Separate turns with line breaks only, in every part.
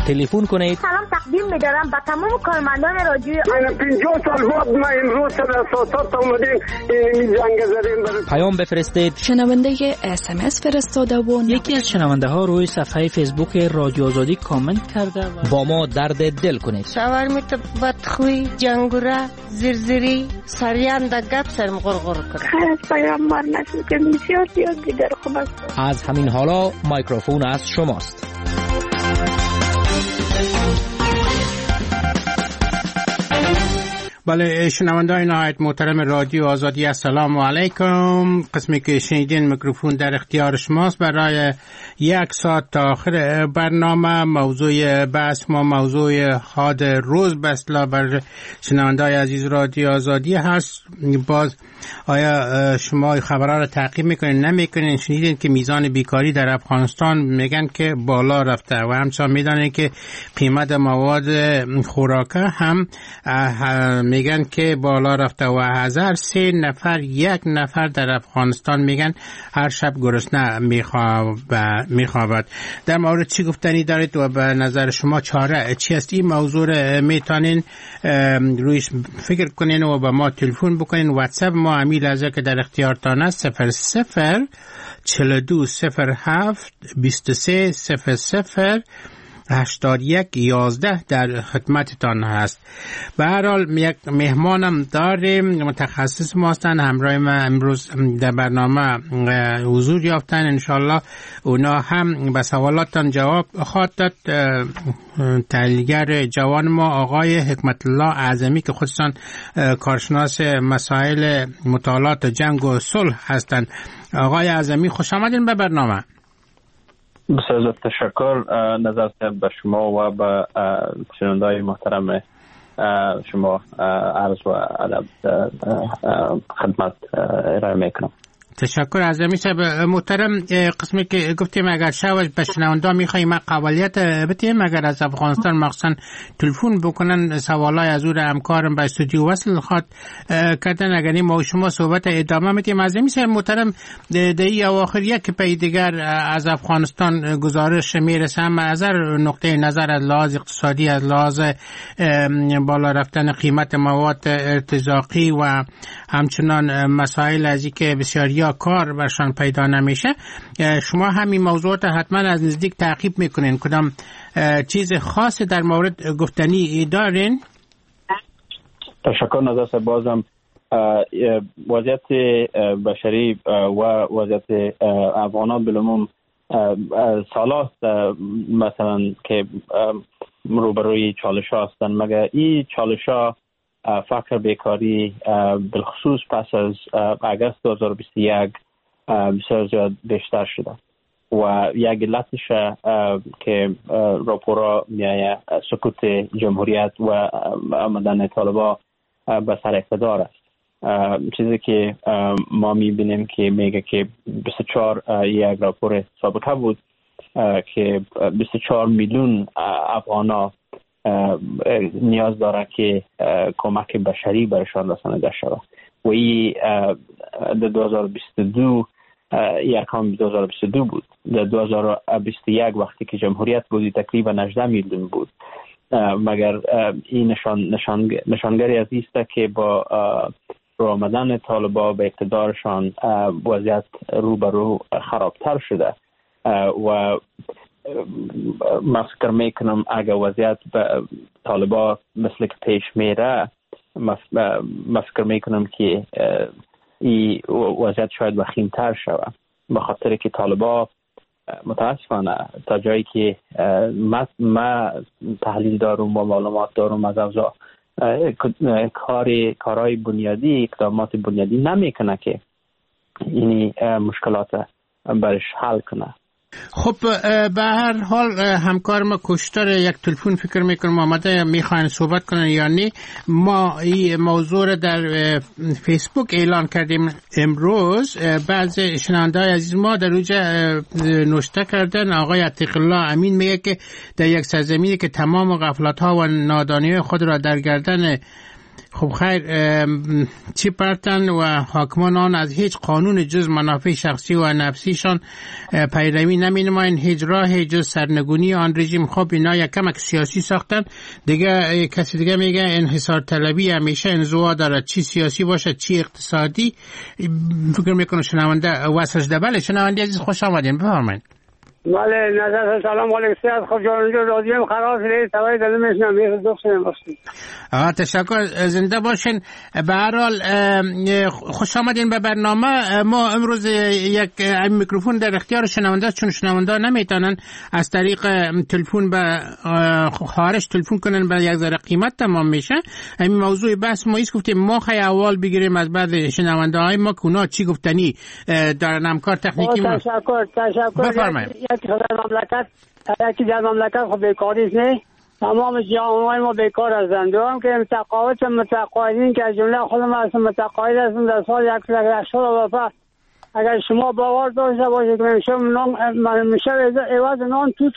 تلفن کنید.
سلام تقدیم می‌دارم به تمام کارمندان رادیو.
من 50 سال بعد ما امروز سر اساسات اومدیم این جنگ زدیم.
پیام بفرستید.
شنونده SMS فرستاده و
یکی از شنونده ها روی صفحه فیسبوک رادیو آزادی کامنت کرده و
با ما درد دل کنید.
شاورمیت بدخوی جنگوره زرزری سریان دا گپ سرم غرغر کرد.
خیلی پیامبر نشد که بسیار زیاد دیگر خوب است.
از همین حالا میکروفون از شماست.
بله شنوندگان نهایت محترم رادیو آزادی السلام علیکم. قسمی که شنیدین میکروفون در اختیار شماست. برای 1 ساعت تا آخر برنامه موضوع بحث ما موضوع حاد روز بسلا بر شنوندگان عزیز رادیو آزادی هست. باز آیا شما خبرها را تعقیب میکنین نمیکنین؟ شنیدین که میزان بیکاری در افغانستان میگن که بالا رفته و همچنان میدانین که قیمت مواد خوراکه هم میگن که بالا رفته و 1003 نفر 1 نفر در افغانستان میگن هر شب گرسنه میخوابد. در مورد چی گفتنی دارید و به نظر شما چاره چی است؟ این موضوع را میتونین رویش فکر کنین و به ما تلفن بکنین. واتساپ ما امیل از که در اختیارتان است 00 42 07 23 00 81 11 در خدمتتان هست. به هر حال یک مهمانم داریم، متخصص ما هستن، همراه ما امروز در برنامه حضور یافتن. انشالله اونا هم به سوالاتان جواب خواهد داد. تحلیلگر جوان ما آقای حکمت الله اعظمی که خودشان کارشناس مسائل مطالعات جنگ و صلح هستند. آقای اعظمی خوش آمدین به برنامه.
بسیار تشکر نظر به شما و به شنونده‌های محترم شما عرض و ادب خدمت ارائه میکنم.
تشکر از صاحب محترم. قسمی که گفتیم اگر شوش به شنونده میخوایم قابلیت بتیم اگر از افغانستان مخصوصا تلفن بکنن سوالای از او را همکارم به استودیو وصل خواد کردن. اگر این ما شما صحبت ادامه میتیم. از صاحب محترم دهی اواخر یک پی دیگر از افغانستان گزارش میرسه، هم از نقطه نظر از لحاظ اقتصادی، از لحاظ بالا رفتن قیمت مواد ارتزاقی و همچنان مسائل از این که بسیاری کار برشان پیدا نمیشه. شما همین موضوعات حتما از نزدیک تعقیب میکنین. کدام چیز خاص در مورد گفتنی دارین؟
تشکر نظر بازم وضعیت بشری و وضعیت افغانان بالعموم سالاست مثلا که روبروی چالش ها هستن، مگر این چالش ها فقر بیکاری بالخصوص پس از آگوست 2021 بسیار زیاد بیشتر شده و یک علتش که راپورا میایه سقوط جمهوریت و آمدن طالبان به سر اقتدار است. چیزی که ما میبینیم که میگه که 24 یک راپور سابقه بود که 24 میلیون افغانا نیاز داره که کمک بشری برشان رسانده شود و این در 2022 ارقام 2022 بود. در 2021 وقتی که جمهوریت بودی تقریبا 18 میلیون بود. مگر این نشانگری از است که با آمدن طالبان به اقتدارشان وضعیت رو به رو خرابتر شده و من فکر میکنم اگر وضعیت به طالبان مثل که پیش میره من فکر میکنم که این وضعیت شاید وخیمتر شود، به خاطر که طالبان متاسفانه تا جایی که ما تحلیل دارم و معلومات دارم از اوضاع کارهای بنیادی اقدامات بنیادی نمیکنه که این مشکلات برش حل کنه.
خب به هر حال همکار ما کشتر یک تلفن فکر میکنم آمده میخواین صحبت کنن یا نه. ما این موضوع را در فیسبوک اعلان کردیم امروز. بعض شنونده‌های عزیز ما در اونجا نوشته کردن. آقای عتیق الله امین میگه که در یک سرزمینی که تمام غفلت‌ها و نادانی‌های خود را در گردن خب خیر، چی پرتن و حاکمان آن از هیچ قانون جز منافع شخصی و نفسیشان پیروی نمی نماین، هیچ راه جز سرنگونی آن رژیم. خب اینا یک کمک سیاسی ساختن دیگه. کسی دیگه میگه انحصار طلبی همیشه انزوا دارد، چی سیاسی باشه چی اقتصادی. فکر میکنم شنونده واسش دبل. شنونده عزیز خوش آمدین، بفرمایید.
بله نظر سلام علیکم. خب جانجو رادیو خلاص ری سوای دل میشنم میخوام دوستم باشید.
تشکر، زنده باشین. به هر حال خوش آمدین به برنامه. ما امروز یک میکروفون در اختیار شنونده، چون شنونده نمیتونن از طریق تلفن به خارج تلفن کنن، به یک ذره قیمت تمام میشه. این موضوع بحث ما ایست گفتیم ما خیلی اول بگیریم از بعد شنونده های ما که اونا چی گفتنی در همکار تکنیکی ما.
تشکر.
بفرمایید.
یکی در مملکت خب بیکاریست نه، تمام جامعه ما بیکار هستند. دوام که متقاعدین که از جمله خودم هستم متقاعد هستم در سال 1980 اگر شما باور داشته باشید که میشه عوض نان توت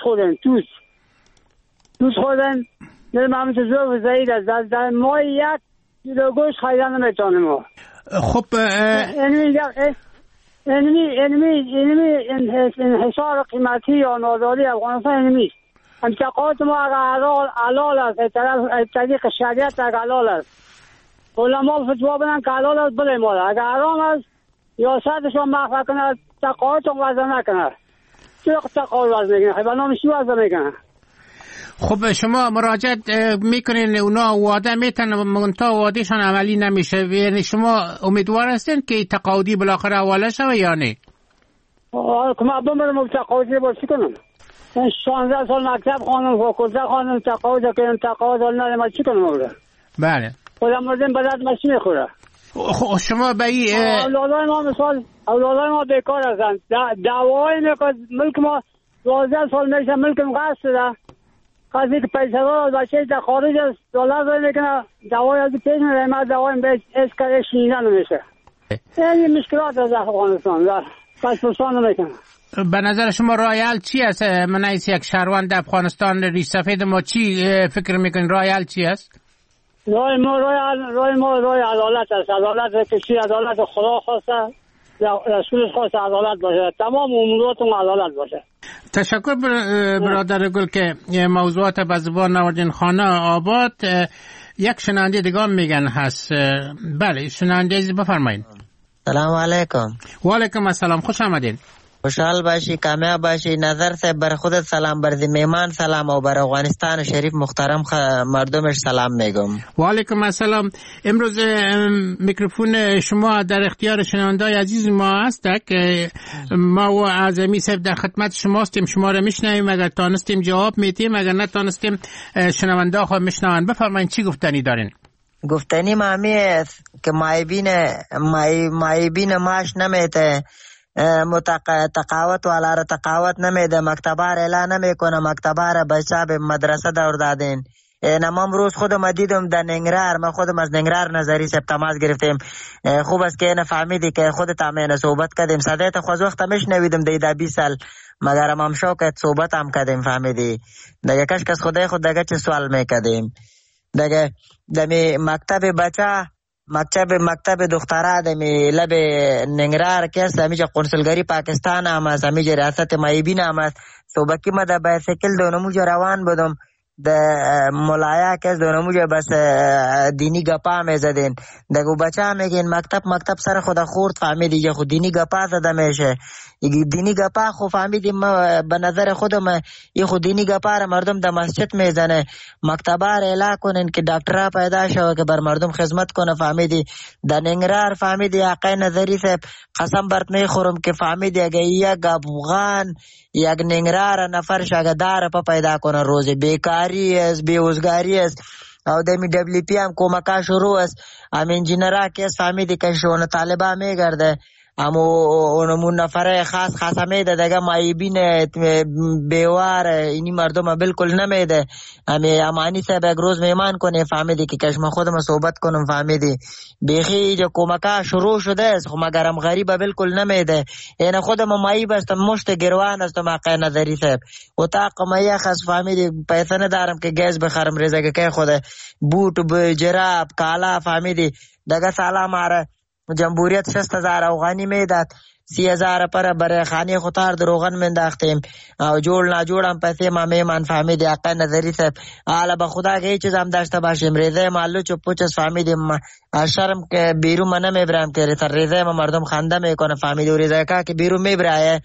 خوردن نرم همون تو زور وزایید است. در ماه 1 کیلو گوشت خریدن نمیتونیم ما.
خب
انحصار قیمتی یا ناداری افغانستان اینمیست. انتقاد ما اگر حلال است، طریق شریعت اگر حلال است، علما فتوا بدن که حلال است بله مالا، اگر حرام است یا سرشان مخفی کنه تقاعدتون وضع نکنه. چه تقاعد وضع میکنه؟ به نام چی وضع میکنه؟
خب شما مراجعت میکنین اونا وعده میتن منتها وعدهشان عملی نمیشه، یعنی شما امیدوار هستین که تقاعدی بالاخره حواله شوه یا نه؟
که من بمرم تقاعدی باشی کنم. 16 سال مکتب خواندم، فاکولته خواندم، تقاعد کنم، تقاعد حال ندارم، چی کنم اولا؟
بله.
خودم مردم به درد مشی میخوره.
خب شما به این
اولادای ما بیکار هستن. دعوای میکرد ملک ما 12 سال میشه ملکم قصد ده. کسی که پیسه دار بچه در خارج است دلار داره میکنه، دوای از پیش میره، ما دوای به اسکرش شنیدن نمیشه. این مشکلات از افغانستان در پس پرسان نمیکنه.
به نظر شما راه حل چی است؟ من از یک شهروند افغانستان ریش سفید ما چی فکر میکنین راه حل چی است؟
راه عدالت است. عدالت کشی، عدالت خدا خواسته، رسولش خواسته عدالت باشه، تمام اموراتون عدالت باشه.
تشکر برادر گل که موضوعات به زبان نوردین. خانه آباد یک شنونده دیگه میگن هست. بله شنونده عزیز بفرمایید.
سلام علیکم.
و علیکم السلام، خوش آمدین.
خوشحال باشی، کامیاب باشی. نظر سے بر خودت سلام، بر میمان سلام و بر افغانستان شریف محترم مردمش سلام میگم.
و علیکم السلام. امروز میکروفون شما در اختیار شنونده‌های عزیز ما است که ما و اعظمی صاحب در خدمت شما هستیم. شما را میشنویم، اگر تانستیم جواب میدیم، اگر نتانستیم شنونده ها میشنون. بفرمایید چی گفتنی دارین؟
گفتنی مامی است که مایبین ماش نمیته، تقاوت والا را تقاوت نمیده، مکتبار اعلان نمیکنه، مکتبار بچه به مدرسه دور دادین. ما امروز خودم دیدم در ننگرهار، ما خودم از ننگرهار نظری سب تماس گرفتیم. خوب است که اینه فهمیدی که خودت همینه صحبت کردیم. صدایت خوز وقت همش نویدم دیده 20 سال مگر هم شوکت صحبت هم کردیم. فهمیدی دیگه کس خدای خود دیگه چه سوال میکردیم دیگه. دمی مکتب بچه مکتب دخترها دمی لب ننگرهار که است، همیشه قنصلگری پاکستان هم است، همیشه ریاست مایبین هم است. صبحکی ما در بایسکل دونموجه روان بودم د ملایا که دونموجه بس دینی گپا میزدین دگو بچه میگین مکتب سر خدا خورد. فهمیدی یه خود دینی گپا زده میشه، دینی گپا خو فهمیدیم. ما به نظر خودم یه خود دینی گپا را مردم در مسجد میزنه، مکتبار اعلان کنین که دکترها پیدا شو که بر مردم خدمت کنه. فهمیدی در ننگرهار فهمیدی آقای نظری صاحب قسم برت میخورم که فهمیدی اگه یک افغان یک ننگرهار نفرش اگه دار پا پیدا کنه روز بیکاری است، بیوزگاری است او دمی WP هم کمکا شروع است. هم انجینرها که فهمیدی که شونه طالبا میگرده اما اونمون نفره خاص میده دیگه مایبین بیوار اینی مردم بالکل نمیده. امی امانی صاحب یک روز میمان کنه فهمیدی که کش من خودم صحبت کنم فهمیدی بیخی جو کمکا شروع شده است خو مگرم غریبه بالکل نمیده. این خودم مایب است مشت گروان است مقای نظری صاحب اتاق مایه خاص فهمیدی پیسه ندارم که گیز بخرم رزق که خود بوت جراب کالا فهمیدی دگه سالا ماره جمهوریت 60,000 افغانی میداد 30,000 پر برای خانه خطار دروغن منداختیم او جوړ ناجوړم پیسې ما میمان فهمیدی آقا نظری صاحب حالا به خدا که هیچ چیز هم داشته باشیم ریزه مالو چو پوچس فهمیدیم شرم که بیرون من نمیبرم که ریزه ما مردم خنده میکنه فهمیدی و ریزه که بیرون میبرایه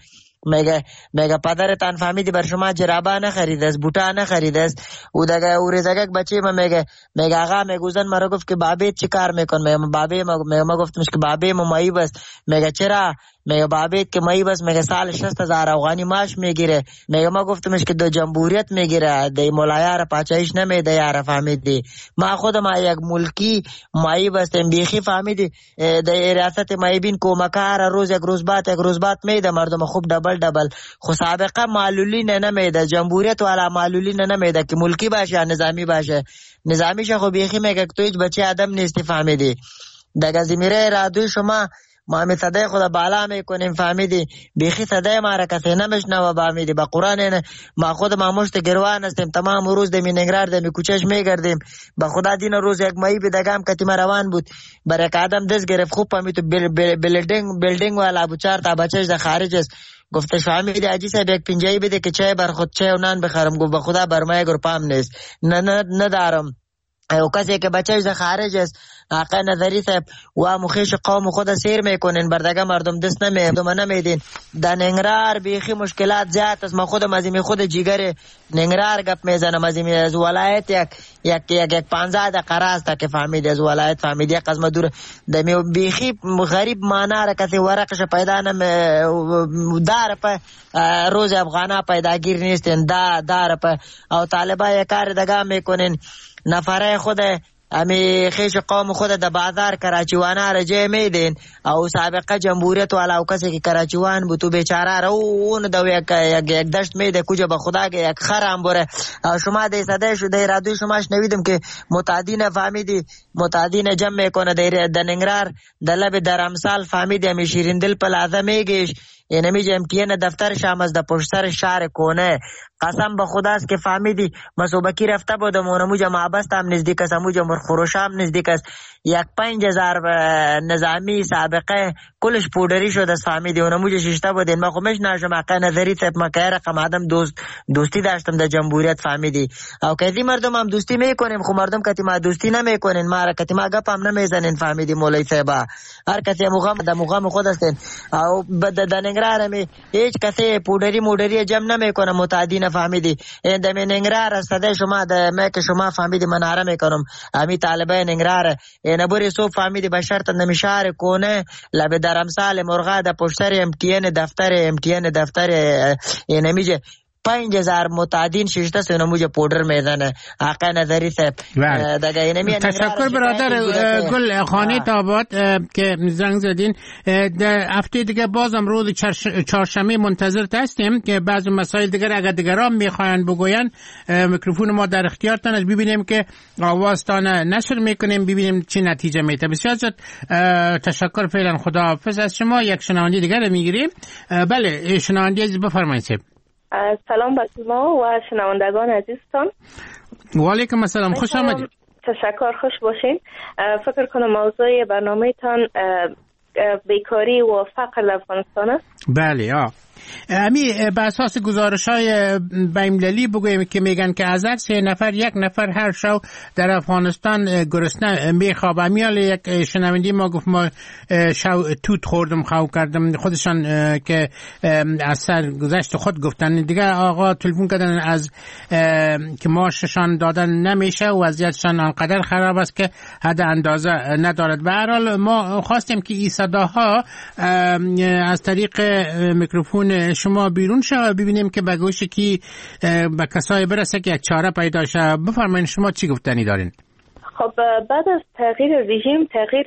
میگه پدرتان فهمیدی بر شما جرابا نخریدست بوتا نخریدست او دیگه او ریزگک بچه ما میگه آقا میگوزن مرا گفت که بابیت چی کار میکن میگه ما گفتمش که بابی ما مایی بس میگه چرا میگه بابیت که مایی بس میگه سال 60,000 افغانی معاش میگیره میگه ما گفتمش که دو جمهوریت میگیره دی مولایار پاچایش نمیده یار فهمیدی ما خودم یک ملکی مایی بستم بیخی فهمیدی دی ریاست مایبین کومکار روز یک روز بعد میده مردم خوب دبل خو سابقه معلولین نمیده جمهوریت والا معلولین نمیده که ملکی باشه یا نظامی باشه نظامی خو بیخی میگه تو هیچ بچه آدم نیستی فهمیدی دگه زمیره رادوی شما ما می صدای خدا بالا میکنیم فهمیدی بیخی صدای ما را کسی نمیشنوه فهمیدی با قرآن ما خود ما مشت گروان هستیم تمام روز دمی نگرار دمی کوچش میگردیم با خدا دین روز یک مایی بدگم کتیم روان بود برای که آدم دست گرفت خوب فهمید بیلدینگ والا بود 4 تا بچهش در خارج است گفته فهمیدی عجی صاحب یک پنجایی بده که چای بر خود چای و نان بخرم گفت با خدا بر ما یک روپام نیست ندارم او کسی که بچهش در خارج است آقا نظری صاحب و مخیش قوم خود سیر میکنین بردگه مردم دست نمیدین در ننگرار بیخی مشکلات زیاد است ما خودم از خود جیگر ننگرار گپ میزنم از ولایت یک 15 دقیقه است که فهمید از ولایت فهمید یک قسم دور دمی بیخی غریب معنا را کسی ورقش پیدا نم دار په روز افغانا پیداگیر نیستن دار په او طالبای کار دگه میکنین نفره خود امی خیش قوم خود د بازار کراچیوانا رجه میدین او سابقه جمهوریت والا او کسی که کراچیوان بود تو بیچاره رو اون دو یک دشت میده کجا به خدا که یک خرم بره شما دی صده شده رادوی شما شنویدم که متعدین فهمیدی متعدین جمع میکنه در ننگرار در لب در امثال فهمیدی امی شیرین دل پلازه میگیش اینمی جمعیت دفتر شام از د پشتر شهر کنه قسم به خداست که فهمیدی مسوبکی رفته بودم اونمو جمع بست هم نزدیک است امو جمع خروش هم نزدیک است 5,000 نظامی سابقه کلش پودری شد از فهمیدی اونمو جا ششته بودین ما خومش ناشم حقا نظری صاحب ما که رقم آدم دوستی داشتم در جمهوریت فهمیدی او کسی مردم هم دوستی میکنیم خو مردم کتی ما دوستی نمیکنین ما را کتی ما گپ هم نمیزنین فهمیدی مولای صاحبا هر کسی مقام خود هستین او در ننگرار همی هیچ کسی پودری مودری جمع نمیکنه متعدین فهمیدی این دمی ننگرار است شما ده که شما فهمیدی من آره میکنم همی طالبه ننگرار این بوری صوب فهمیدی به شرط نمیشار کنه لب در امثال مرغا ده پشتر امتیان دفتر این همیجه 5,000 متعدین ششته سنموج پودر میزنه آقا نظری صاحب
تشکر برادر گل خانه تابات که زنگ زدین در هفته دیگه بازم روز چهارشنبه منتظر هستیم که بعضی مسائل دیگر اگر دیگران میخواین بگوین میکروفون ما در اختیارتان است ببینیم که آوازتان نشر میکنیم ببینیم چی نتیجه میده. بسیار زیاد تشکر فعلا خداحافظ از شما. یک شنونده دیگر میگیریم. بله شنونده عزیز بفرمایید.
سلام بر شما و شنوندگان عزیزتان.
و علیکم السلام، خوش آمدید.
تشکر، خوش باشین. فکر کنم موضوع برنامه تان بیکاری و فقر در افغانستان است.
بله امی به اساس گزارش‌های بین‌المللی بگویم که میگن که از هر 3 نفر 1 نفر هر شب در افغانستان گرسنه میخوابه. امیال یک شنونده ما گفت ما توت خوردم خواب کردم خودشان که از سر گذشت خود گفتن دیگه آقا تلفن کردن از که ماششان دادن نمیشه و وضعیتشان انقدر خراب است که حد اندازه ندارد. به هر حال ما خواستیم که این صداها از طریق میکروفون شما بیرون شد ببینیم که به گوش کی به کسای برسه که یک چاره پیدا شه. بفرمایید شما چی گفتنی دارین؟
خب بعد از تغییر رژیم، تغییر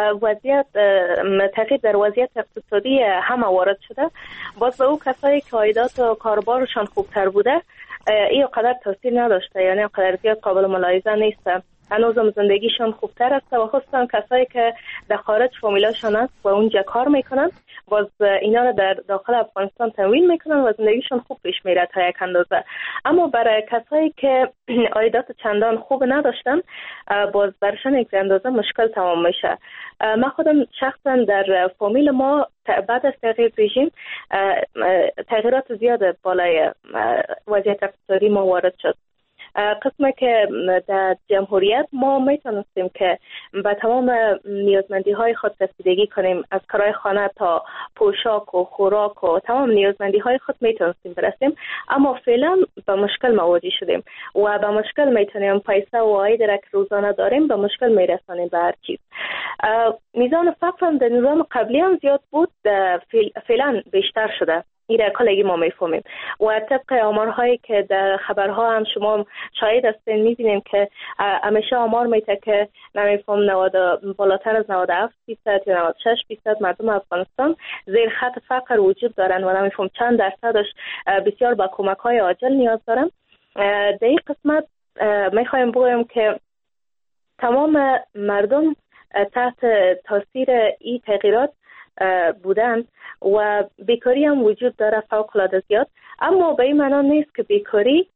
در وضعیت اقتصادی همه وارد شده. باز به او کسایی که عایدات و کاربارشان خوبتر بوده این قدر تاثیر نداشته، یعنی قدر زیاد قابل ملاحظه نیست. هنوزم زندگیشان خوبتر است و خصوصا کسایی که در خارج فامیلاشان است و اونجا کار میکنن، باز اینا رو در داخل افغانستان تمویل میکنن و زندگیشان خوب پیش میره تا یک اندازه. اما برای کسایی که عایدات چندان خوب نداشتن، باز برشان یک اندازه مشکل تمام میشه. من خودم شخصا در فامیل ما بعد از تغییر رژیم تغییرات زیاد بالای وضعیت اقتصادی ما وارد شد. قسمه که در جمهوریت ما میتونستیم که به تمام نیازمندی های خود رسیدگی کنیم، از کرایه خانه تا پوشاک و خوراک و تمام نیازمندی های خود میتونستیم برسیم، اما فعلا به مشکل مواجه شدیم و به مشکل میتونیم پیسه و عاید را که روزانه داریم به مشکل میرسانیم به هر چیز. میزان فقر در نظام قبلی هم زیاد بود، فعلا بیشتر شده. این را کلگی ما میفهمیم و طبق آمارهایی که در خبرها هم شما شاهد هستین میبینیم که همیشه آمار میده که نمیفهم بالاتر از 97% یا 96% مردم افغانستان زیر خط فقر وجود دارن و نمیفهم چند درصدش بسیار با کمک های عاجل نیاز دارن. در این قسمت میخوایم بگویم که تمام مردم تحت تاثیر این تغییرات بودن و بیکاری هم وجود داره فوق‌العاده زیاد، اما به این معنا نیست که بیکاری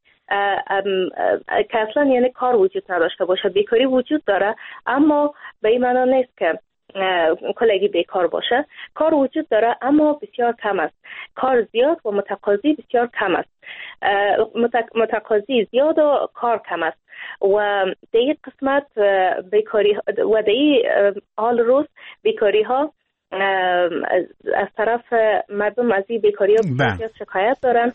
که اصلا یعنی کار وجود نداشته باشه. بیکاری وجود داره اما به این معنا نیست که کلگی بیکار باشه. کار وجود داره اما بسیار کم است. کار زیاد و متقاضی بسیار کم است. متقاضی زیاد و کار کم است و در این قسمت بیکاری و در این حال روز بیکاری ها از طرف مردم از این بیکاری ها بسیار شکایت دارن.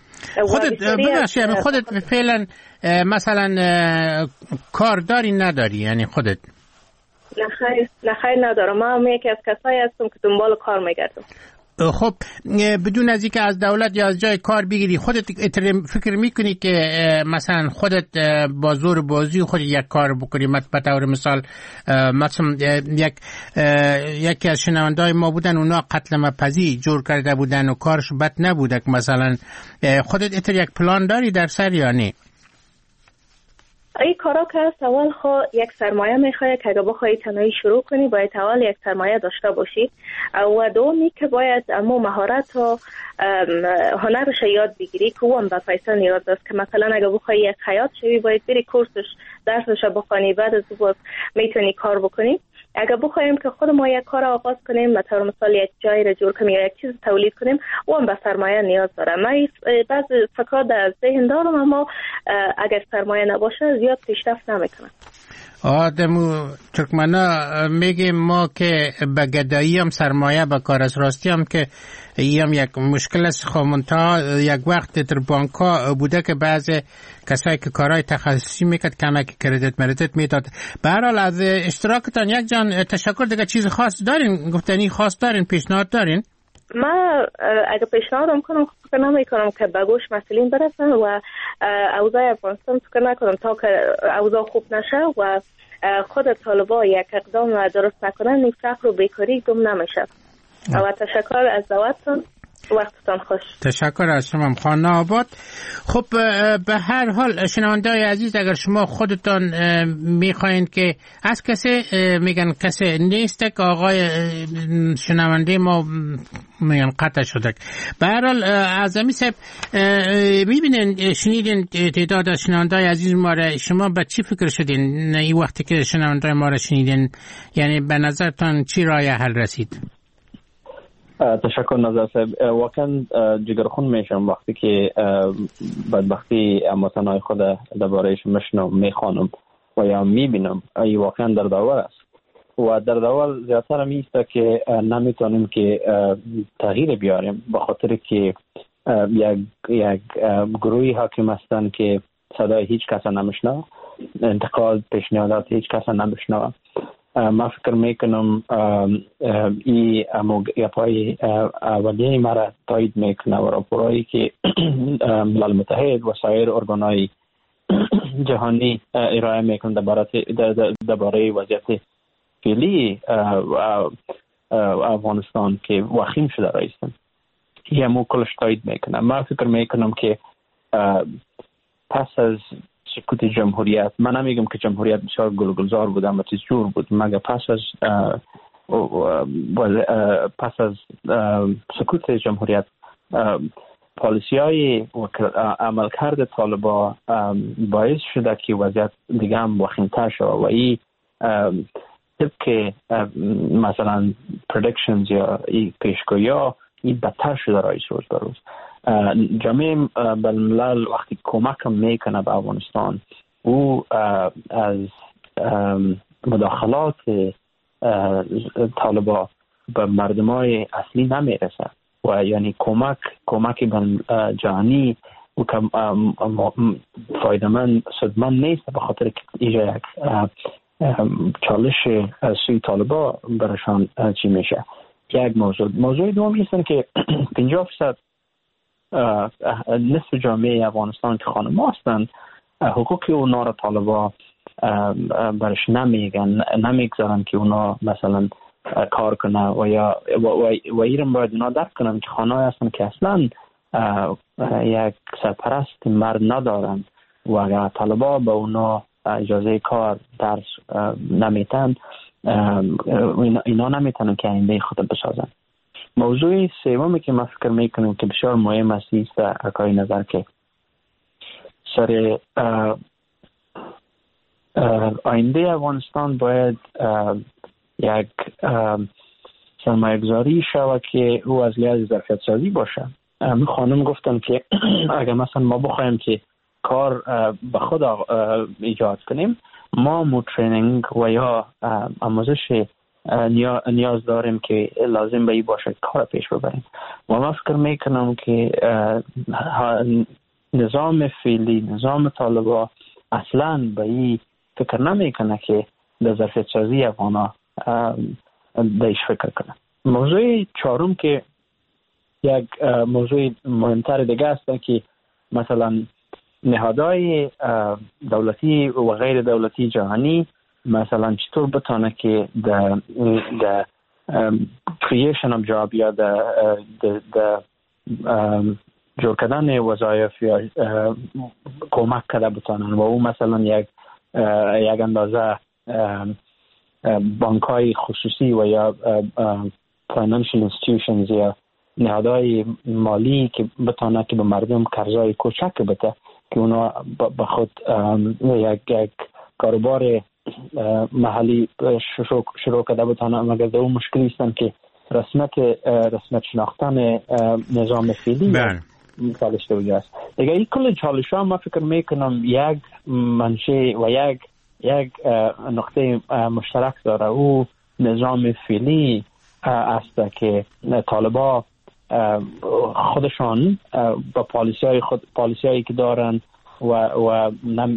خودت فعلا مثلا کار داری نداری؟ یعنی خودت؟
نه خیر ندارم. من یکی از کسایی هستم که دنبال کار میگردم.
خب بدون از اینکه از دولت یا از جای کار بگیری، خودت فکر میکنی که مثلا خودت با زور بازی خود یک کار بکنی؟ به طور مثال مثلا یکی از شنونده‌های ما بودن، اونا قتل مپزی جور کرده بودن و کارش بد نبوده. مثلا خودت یک پلان داری در سر یا نه؟
این کارا که هست اول یک سرمایه میخواد که اگه بخوایی تنهایی شروع کنی باید اول یک سرمایه داشته باشی و دومی که باید اما مهارت و هنرش یاد بگیری که اون به پیسه نیاز است. که مثلا اگه بخوایی یک خیاط شوی باید بری کورسش درسش بخوانی، بعد از باز میتونی کار بکنی. اگه بخوایم که خود ما یک کار آغاز کنیم، مثلا مثال یک جایی را جور کنیم یا یک چیز تولید کنیم، اون به سرمایه نیاز داره. من بعض فکرات در ذهن دارم اما اگر سرمایه نباشه زیاد پیشرفت نمیکنه.
آدمو ترکمنا میگیم ما که به گدایی هم سرمایه، به کار از راستی هم که هم یک مشکل است. خامنتا یک وقت در بانک ها بوده که بعض کسایی که کارهای تخصصی میکرد کمک کردیت میداد. به هر حال از اشتراکتان یک جان تشکر. دیگه چیز خاص دارین؟ گفتنی خاص دارین؟ پیشنهاد دارین؟
من اگه پیشنهادم کنم فکر نمیکنم که به گوش مسئولین برسن و اوضاع افغانستان فکر نکنم تا که اوضاع خوب نشه و خود طالبا یک اقدام درست نکنن این فقر و بیکاری گم نمیشه. و تشکر از دعوتتون. وقتتان خوش.
تشکر از شما خانه آباد. خب به هر حال شنونده‌های عزیز، اگر شما خودتان میخواین که از کسی میگن کسی نیست که آقای شنونده ما میگن قطع شده. به هر حال اعظمی صاحب میبینین شنیدین تعداد از شنونده‌های عزیز ما را، شما به چی فکر شدین این وقتی که شنونده ما را شنیدین؟ یعنی به نظرتان چی راه حل رسید؟
تشکر نظر صاحب. واقعا جگرخون میشم وقتی که بدبختی هموطنهای خود دربارهش میخوانم و یا میبینم. ای واقعا در داور است و در داور زیادتر هم ایسته که نمیتونیم که تغییر بیاریم به خاطر که یک گروهی حاکم هستند که صدای هیچ کس نمیشنوه، انتقاد پیشنهادات هیچ کس نمیشنوه. من فکر میکنم این گپای اولیه مرا تایید میکنه و راپورایی که ملل متحد و سایر ارگانهای جهانی ارائه میکنه درباره وضعیت فعلی افغانستان که وخیم شده رایستن یه مو کلش تایید میکنه. من فکر میکنم که پس از سقوط جمهوریت، من نمیگم که جمهوریت بسیار گلگلزار بود اما چیز جور بود، مگه پس از سقوط جمهوریت پالیسی های عملکرد طالبان باعث شده که وضعیت دیگه هم وخیم‌تر شد و این طبق مثلا predictions یا پیشگویی ها این بدتر شده رئیس روز به روز. جامعه بین‌الملل وقتی کمک میکنه به افغانستان او از مداخلات طالبان به مردمای اصلی نمیرسه و یعنی کمک جهانی او که فایده‌مند صدمند نیست به خاطر که اینجا یک چالش سوی طالبان برشان چی میشه. یک موضوع دوم هستن که 50% نصف جامعه افغانستان که خانم هستند حقوقی اونا را طالبان برش نمیگذارن که اونا مثلا کار کنه و ایران باید اونا درک کنن که خانه هستن که اصلا یک سرپرست مرد ندارن و اگر طالبان به اونا اجازه کار درس نمیتن اینا نمیتونن که آینده خود بسازن. موضوع سومی که من فکر میکنم که بسیار مهم است اکای نظر که سر آینده افغانستان باید یک سرمایه‌گذاری شود که او از لحاظ ظرفیت سازی باشه. من خانم گفتن که اگر مثلا ما بخوایم که کار به خود ایجاد کنیم ما ترینینگ و یا آموزش نیاز داریم که لازم به این باشه کار پیش ببریم. و من فکر میکنم که نظام فعلی نظام طالبان اصلا به این فکر نمیکنه که در ظرفیت سازی افغانا دیش فکر کنه. موضوع چهارم که یک موضوع مهمتر دیگه است که مثلا نهادهای دولتی و غیر دولتی جهانی مثلا چطور بتونه که the creation of job یا the جور کردن وظایف یا کمک کرده بتونن و او مثلا یک اندازه بانک‌های خصوصی و یا financial institutions یا نهادهای مالی که بتونه که به مردم قرضای کوچک بده که اونا به خود یک کاروبار محلی شروع کرده بتونه. مگر در اون مشکلی هستن که رسمیت شناختن نظام فعلی چالش دیگه است. دیگه این کل چالش ها ما فکر میکنم یک منشه و یک نقطه مشترک داره، او نظام فعلی است که طالبان خودشان با پالیسی‌هایی که دارن و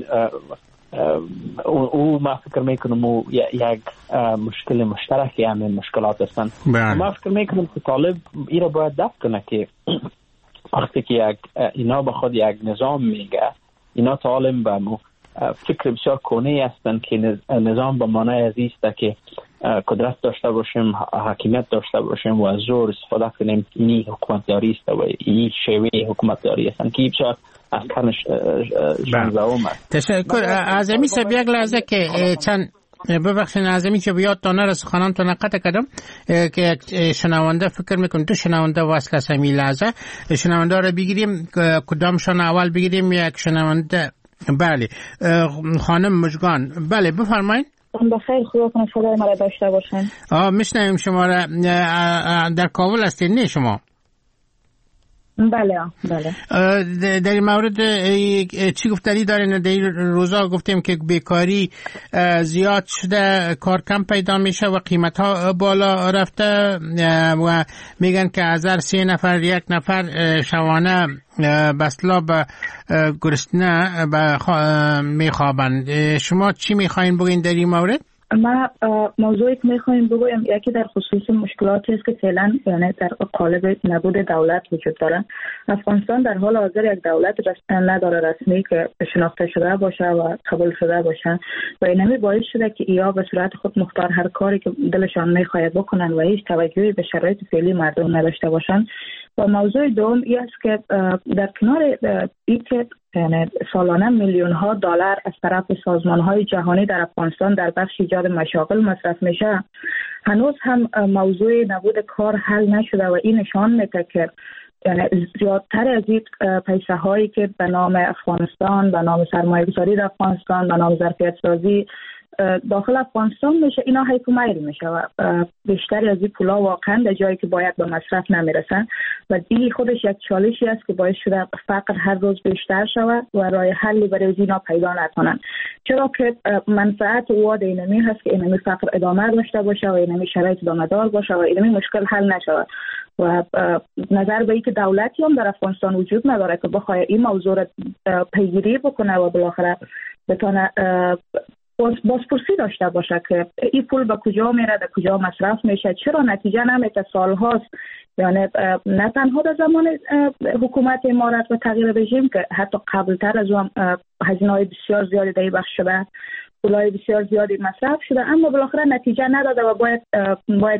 او ما فکر میکنم او یک مشکل مشترکی همین مشکلات هستن. ما فکر میکنم که طالب این را باید دفع کنه که وقتی که اینا به خود یک نظام میگه، اینا طالب به فکر بسیار کونی هستن که نظام به معنی است که قدرت داشته باشیم، حاکمیت داشته باشیم و از زور استفاده کنیم. اینی حکومتداری است و این شیوه حکومتداری هستن که بسیار از قرن 16 است.
تشکر. اعظمی صاحب یک لحظه که چند ببخشید اعظمی که بیاد تا نرس خانم تو نقطه کردم که شنونده فکر میکنم تو شنونده وصل است همین لحظه شنونده رو بگیریم. کدامشان اول بگیریم؟ یک شنونده. بله خانم مژگان. بله بفرمایید.
بخیر، خدا کنه صدای ما را داشته باشن.
میشنویم شما را. در کابل هستید نه شما؟
بله.
در این مورد چی گفتنی دارین؟ در این روزا گفتیم که بیکاری زیاد شده، کار کم پیدا میشه و قیمت ها بالا رفته و میگن که از هر 3 نفر 1 نفر شبانه بسلا به گرسنه میخوابند. شما چی میخواین بگین در این مورد؟
ما موضوعی که میخوایم بگویم یکی در خصوص مشکلاتی است که فعلا یعنی در قالب نبود دولت وجود داره. افغانستان در حال حاضر یک دولت نداره رسمی که شناخته شده باشه و قبول شده باشه و اینمی باعث شده که اینا به صورت خود مختار هر کاری که دلشان میخواهد بکنن و هیچ توجهی به شرایط فعلی مردم نداشته باشن. و موضوع دوم این است که در کنار این که یعنی سالانه میلیون ها دلار از طرف سازمان های جهانی در افغانستان در بخش ایجاد مشاغل مصرف میشه، هنوز هم موضوع نبود کار حل نشده و این نشان میده که یعنی زیادتر از این پیسه هایی که به نام افغانستان، به نام سرمایه گذاری در افغانستان، به نام ظرفیت سازی داخل افغانستان میشه، اینا حیف و میل میشه و بیشتری از این پولا واقعا در جایی که باید به مصرف نمیرسن و این خودش یک چالشی است که باعث شده فقر هر روز بیشتر شود و راه حلی برای اینا پیدا نکنن، چرا که منفعت واد اینمی هست که اینمی فقر ادامه داشته باشه و اینمی شرایط ادامه دار باشه و اینمی مشکل حل نشود. و نظر به این که دولتی هم در افغانستان وجود نداره که بخواد این موضوع را پیگیری بکنه و بالاخره بتونه بازپرسی داشته باشه که این پول به کجا میره، در کجا مصرف میشه، چرا نتیجه نمیده. سالهاست یعنی نه تنها در زمان حکومت امارت و تغییر رژیم که حتی قبلتر از اون هزینه‌های بسیار زیادی در این بخش شده، پولای بسیار زیادی مصرف شده، اما بالاخره نتیجه نداده و باید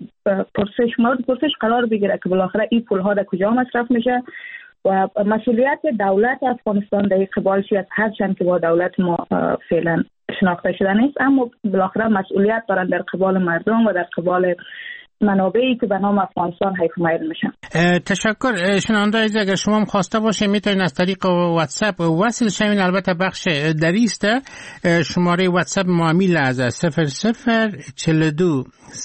پرسش قرار بگیره که بالاخره این پولها در کجا مصرف میشه و مسئولیت دولت افغانستان در این قبالشی از هرچند که با دولت ما فعلا شناخته شده نیست، اما بالاخره مسئولیت دارن در قبال مردم و در قبال منابعی که به نام افغانستان حیف میل میشن.
تشکر. شنونده عزیز اگر شما هم خواسته باشید میتونید از طریق واتساپ وصل شوین. البته بخش دریست شماره واتساپ ما میل از 0042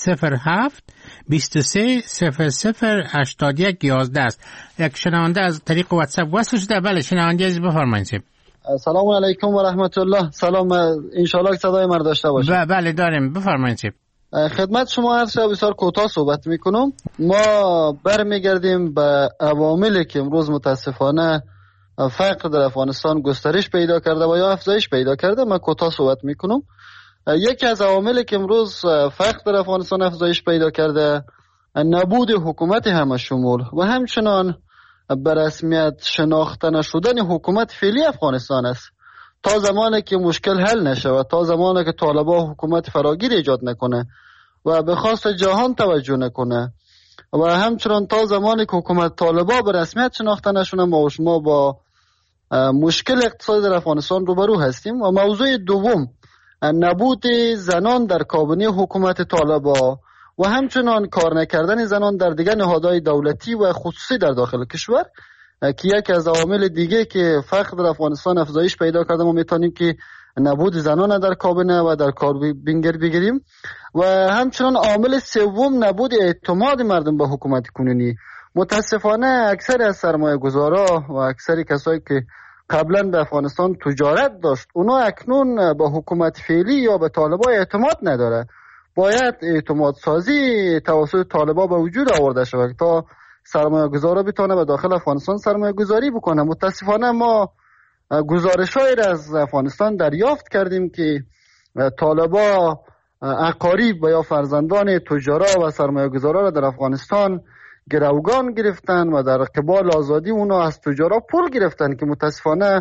07 23 00 81 11 است. یک شنونده از طریق واتساپ وصل شده. بله شنونده عزیز بفرمایید.
سلام علیکم و رحمت الله. سلام، انشالله صدای من داشته باشید.
بله داریم، بفرمایید.
خدمت شما عرض شد بسیار کوتاه صحبت میکنم. ما برمیگردیم به عواملی که امروز متاسفانه فقر در افغانستان گسترش پیدا کرده و یا افزایش پیدا کرده. من کوتاه صحبت میکنم. یکی از عواملی که امروز فقر در افغانستان افزایش پیدا کرده نبود حکومت همه شمول و همچنان به رسمیت شناخته نشدن حکومت فعلی افغانستان است. تا زمانی که مشکل حل نشود، تا زمانی که طالبان حکومت فراگیر ایجاد نکنه و به خواست جهان توجه نکنه و همچنان تا زمانی که حکومت طالبان به رسمیت شناخته نشونه، ما و شما با مشکل اقتصادی در افغانستان روبرو هستیم. و موضوع دوم نبود زنان در کابینه حکومت طالبان و همچنان کار نکردن زنان در دیگر نهادهای دولتی و خصوصی در داخل کشور که یکی از عوامل دیگه که فقر در افغانستان افزایش پیدا کرده. ما میتونیم که نبود زنان در کابینه و در کابینه بگیریم و همچنان عامل سوم نبود اعتماد مردم به حکومت کنونی. متاسفانه اکثر از سرمایه گذارا و اکثر کسایی که قبلا به افغانستان تجارت داشت، اونا اکنون به حکومت فعلی یا به طالبان اعتماد نداره. باید اعتماد سازی توسط طالبان به وجود آورده شود تا سرمایه گذارا بتونه به داخل افغانستان سرمایه گذاری بکنه. متاسفانه ما گزارش‌هایی از افغانستان دریافت کردیم که طالبان اقارب و یا فرزندان تجارا و سرمایه گذارا را در افغانستان گروگان گرفتن و در قبال آزادی اونا از تجارا پول گرفتن که متاسفانه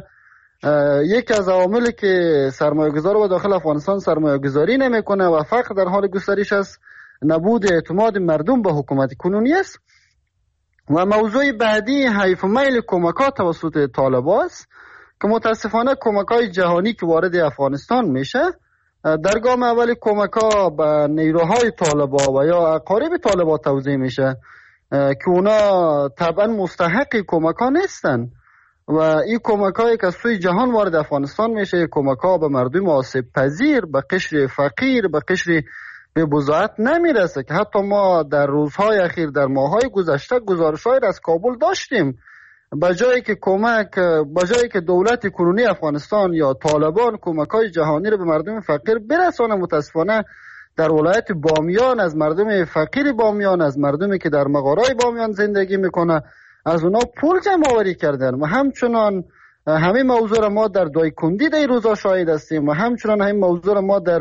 یکی از عواملی که سرمایه گذار و داخل افغانستان سرمایه گذاری نمیکنه و فقر در حال گسترش است، نبود اعتماد مردم به حکومت کنونی است. و موضوع بعدی حیف و میل کمک‌ها توسط طالبان است که متاسفانه کمک‌های جهانی که وارد افغانستان میشه، در گام اولی کمک‌ها به نیروهای طالبان و یا اقارب طالبان توزیع میشه که اونا طبعا مستحق کمک‌ها نیستن و این کمک‌هایی که از سوی جهان وارد افغانستان میشه کمک‌ها به مردم آسیب پذیر، به قشر فقیر، به قشر به بضاعت نمیرسه که حتی ما در روزهای اخیر در ماهای گذشته گزارش‌هایی از کابل داشتیم به جایی که دولت کنونی افغانستان یا طالبان کمک‌های جهانی رو به مردم فقیر برسانه، متاسفانه در ولایت بامیان از مردم فقیر بامیان، از مردمی که در مغارای بامیان زندگی میکنه، از اونا پول جمع آوری کردن و همچنان همین موضوع را ما در دایکندی در روزا شاهد هستیم و همچنان همین موضوع را ما در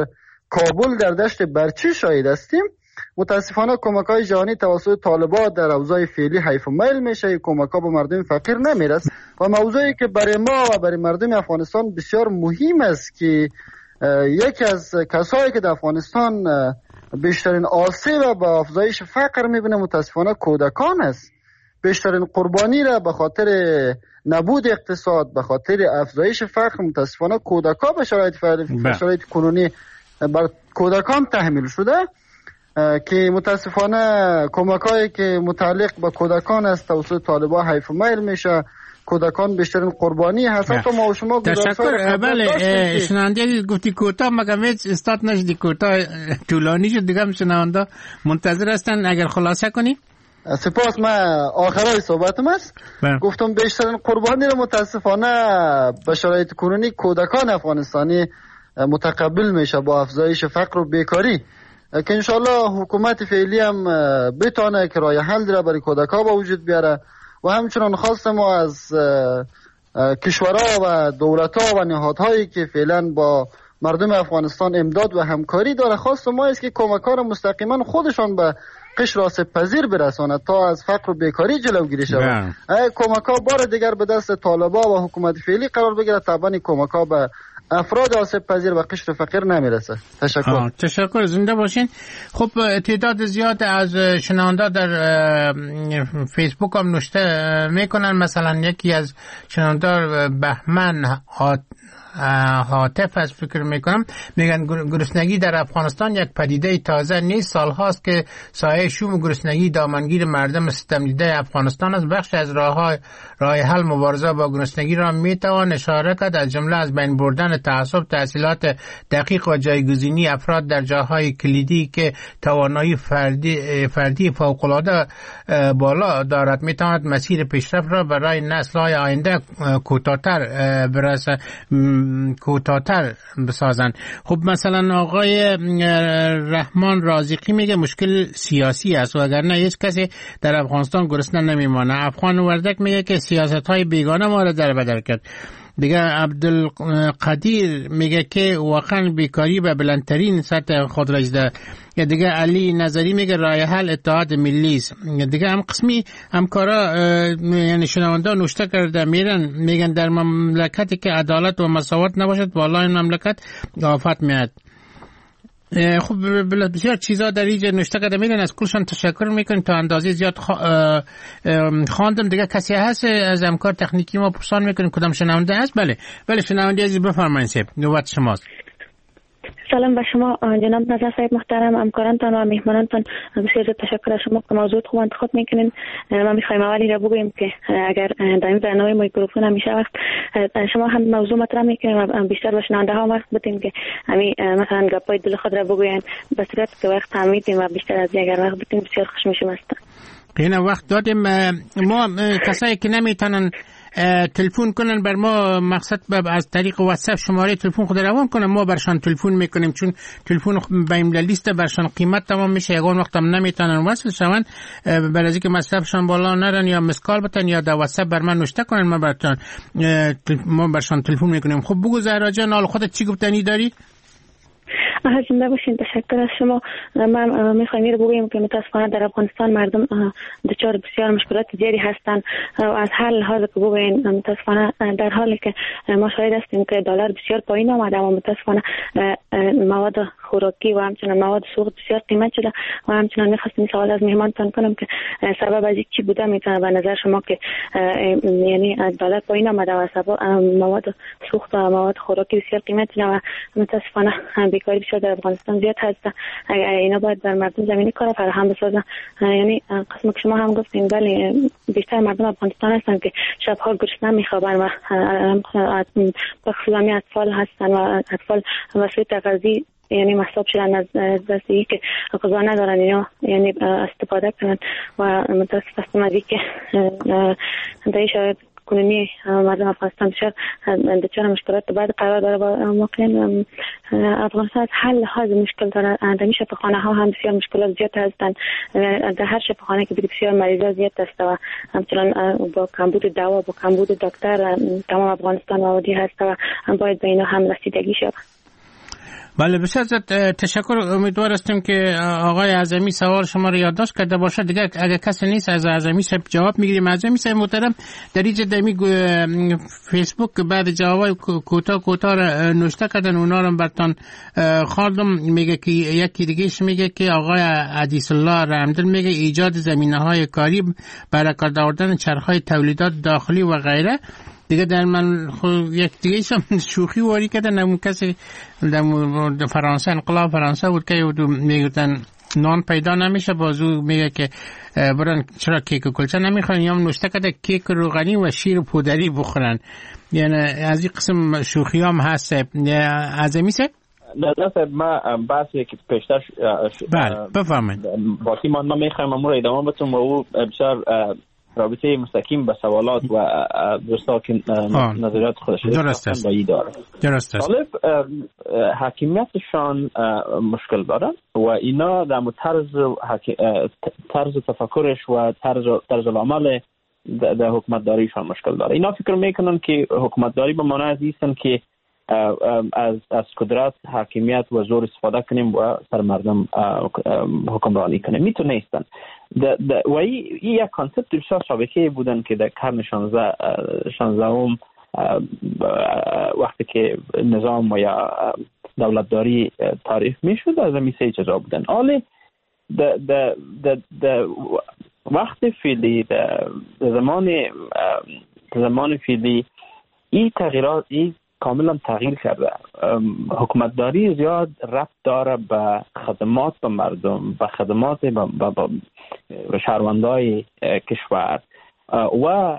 کابل در دشت برچی شاهد هستیم. متاسفانه کمک‌های جهانی توسط طالبان در اوضاع فعلی حیف و میل میشه، کمک‌ها به مردم فقیر نمیرسه و موضوعی که برای ما و برای مردم افغانستان بسیار مهم است که یکی از کسایی که در افغانستان بیشترین آسیب و با افزایش فقر میبینه متاسفانه کودکان است. بیشترین قربانی را به خاطر نبود اقتصاد، به خاطر افزایش فقر متاسفانه کودکان به شرایط کنونی بر کودکان تحمیل شده که متاسفانه کمک‌هایی که متعلق به کودکان است توسط طالبان حیف و میل میشه. کودکان بیشترین قربانی هستند. تو ما و شما
تشکر. بله شنونده گفتی کوتاه مگم استاد نشدی کوتاه طولانی شد دیگه هم شنونده منتظر هستن اگر خلاصه کنی.
سپاس. من آخرای صحبتم است گفتم بیشترین قربانی رو متاسفانه به شرایط کنونی کودکان افغانستانی متقبل میشه با افزایش فقر و بیکاری که انشالله حکومت فعلی هم بتانه که راه حل را برای کودکان به وجود بیاره و همچنان خواست ما از کشورها و دولتها و نهادهایی که فعلا با مردم افغانستان امداد و همکاری داره، خواست ما است که کمک‌ها را مستقیما خودشان به قشر آسیب پذیر برساند تا از فقر و بیکاری جلوگیری شود. کمک‌ها بار دیگر به دست طالبان و حکومت فعلی قرار بگیره، طبعا کمک‌ها به افراد آسیب پذیر و قشر فقیر نمیرسه.
تشکر. زنده باشین. خب تعداد زیاد از شنونده در فیسبوک هم نوشته میکنن. مثلا یکی از شنونده بهمن حاطف از فکر میکنم میگن گرسنگی در افغانستان یک پدیده تازه نیست، سالهاست که سایه شوم گرسنگی دامنگیر مردم ستم دیده افغانستان است. بخش از راه حل مبارزه با گرسنگی را میتوان اشاره کرد، از جمله از بین بردن تعصب، تحصیلات دقیق و جایگزینی افراد در جاهای کلیدی که توانایی فردی فوق العاده بالا دارد میتواند مسیر پیشرفت را برای نسل‌های آینده کوتاه‌تر بسازن. خب مثلا آقای رحمان رازقی میگه مشکل سیاسی است و اگر نه هیچ کسی در افغانستان گرسنه نمیمانه. افغان وردک میگه که سیاست‌های بیگانه ما را در بدر کرد. دیگه عبدالقدیر میگه که واقعا بیکاری به بلندترین سطح خود رسیده. دیگه علی نظری میگه راه حل اتحاد ملی است. دیگه هم قسمی همکارا یعنی شنونده نوشته کرده میگن در مملکتی که عدالت و مساوات نباشد والا این مملکت آفت میاد. خب بسیار چیزا در اینجا نوشته کرده میرن، از کلشان تشکر میکنیم. تا اندازه زیاد خواندم. دیگه کسی هست از همکار تکنیکی ما پرسان میکنیم کدام شنونده هست؟ بله شنونده عزیز بفرمایید، نوبت شماست.
سلام به شما جناب نظر صاحب محترم، همکارانتان و مهمانانتان بسیار تشکر از شما که موضوع خوب انتخاب میکنین. ما میخوایم اولی را بگوییم که اگر در این برنامه میکروفون همیشه وقت شما هم موضوع مطرح میکنیم و بیشتر به شنونده ها وقت بدیم که همین مثلا گپای دل خود را بگوین، به صورت که وقت هم میدیم و بیشتر از اگر وقت بدیم بسیار خوش میشیم.
این وقت دادیم ما کسایی که نمیتونن تلفن کنن بر ما، مقصد از طریق واتساپ شماره تلفن خود روان کنن، ما برشان تلفن میکنیم، چون تلفن به این لیست برشان قیمت تمام میشه، یگان وقت هم نمیتونن وصل شون. برای اینکه مصرفشان بالا نرن یا مسکال بتن یا در واتساپ بر من نوشته کنن، ما برشان تلفن میکنیم. خب بگو زهرا جان، حال خودت چی گفتنی داری؟
زنده باشین. تشکر از شما. من میخوایم رو بگویم که متاسفانه در افغانستان مردم دچار بسیار مشکلات زیادی هستند و از هر لحاظ که بگویم متاسفانه در حالی که ما شاهد هستیم که دلار بسیار پایین آمده و متاسفانه مواد خوراکی و همچنان مواد سوخت بسیار قیمت شده و همچنان میخواستیم سوال از مهمانتان کنم که سبب از چی بوده میتونه به نظر شما که یعنی دلار پایین آمده و سبب مواد سوخت و مواد خوراکی بسیار قیمت شده و متاسفانه بیکاری بسیار در افغانستان زیاد هست. اینا باید بر مردم زمینی کار فراهم بسازن. یعنی قسم که شما هم گفتین بله بیشتر مردم افغانستان هستن که شبها گرسنه میخوابن و بخصوصا اطفال هستن و اطفال وسیله غذایی یعنی مصاب شدن از دستی که غذا ندارن، اینا یعنی استفاده کنن و متاسفم از اینکه در شرایط کنونی مردم افغانستان بسیار دچار مشکلات بعد قرار داره و واقعا افغانستان از هر لحاظ مشکل داره. در شفاخانه ها هم بسیار مشکلات زیاد هستند، در هر شفاخانه که بسیار مریضا زیاد هست و همچنان با کمبود دوا با کمبود دکتر تمام افغانستان آبادی هست و باید به اینا هم رسیدگی شود.
بله بسیار تشکر. امیدوار هستم که آقای اعظمی سوال شما رو یادداشت کرده باشه. دیگه اگه کسی نیست از اعظمی صاحب جواب میگیریم. اعظمی صاحب محترم در اینجا دمی فیسبوک بعد جواب کوتاه نوشته کردن، اونا رو براتون خواندم. میگه که یکی دیگهش میگه که آقای عدیس الله رحمدل میگه ایجاد زمینه‌های کاری برای کار آوردن چرخهای تولیدات داخلی و غیره. دیگه در من یک دیگه هم شوخی واری کردن. اون کسی در فرانسه انقلاب فرانسه بود که میگفتن نان پیدا نمیشه، بازو میگه که برن چرا کیک و کلچه نمیخورن، یا نوشته کرده کیک روغنی و شیر پودری بخورن. یعنی از این قسم شوخی هم هست. اعظمی صاحب
نه ما بحثی که پیشتر
بله بفهمید
باقی ما میخوایم امور ادامه بتون و او بسیار رابطه مستقیم به سوالات و دوستا که نظریات خودش
درست
با ای داره.
درست است.
طالب حاکمیتشان مشکل داره و اینا در طرز تفکرش و طرز العمل در حکومتداریشان مشکل داره. اینا فکر میکنن که حکومتداری به معنی ازیستن که از قدرت حاکمیت و زور استفاده کنیم و سر مردم حکمرانی کنیم. میتونه نیستن. و این یک کانسپت بسیار سابقه بودن که در قرن 16 وقتی که نظام و یا دولتداری تعریف میشد از همین سه چیزا بودن. حالا در وقت فعلی در زمان فعلی این تغییرات کاملا تغییر کرده. حکومتداری زیاد ربط داره به خدمات به مردم، به خدمات به شهروندای کشور و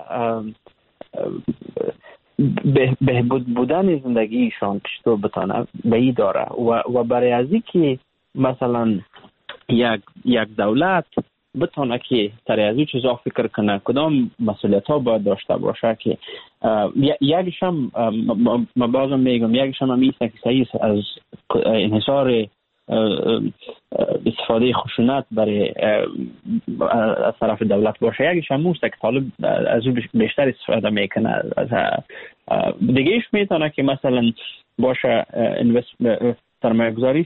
بهبود بودن زندگیشان چطور بتانه به این داره و برای ازی که مثلا یک دولت بتونه که تریازی چیزا فکر کنه کدام مسئولیت ها باید داشته باشه که یکیش هم ما بازم میگم یکیش هم میسته که صحیح از انحصار استفاده خشونت برای از طرف دولت باشه، یکیش هم موسته که طالب از او بیشتر استفاده میکنه. دیگهش میتونه که مثلا باشه سرمایه گذاری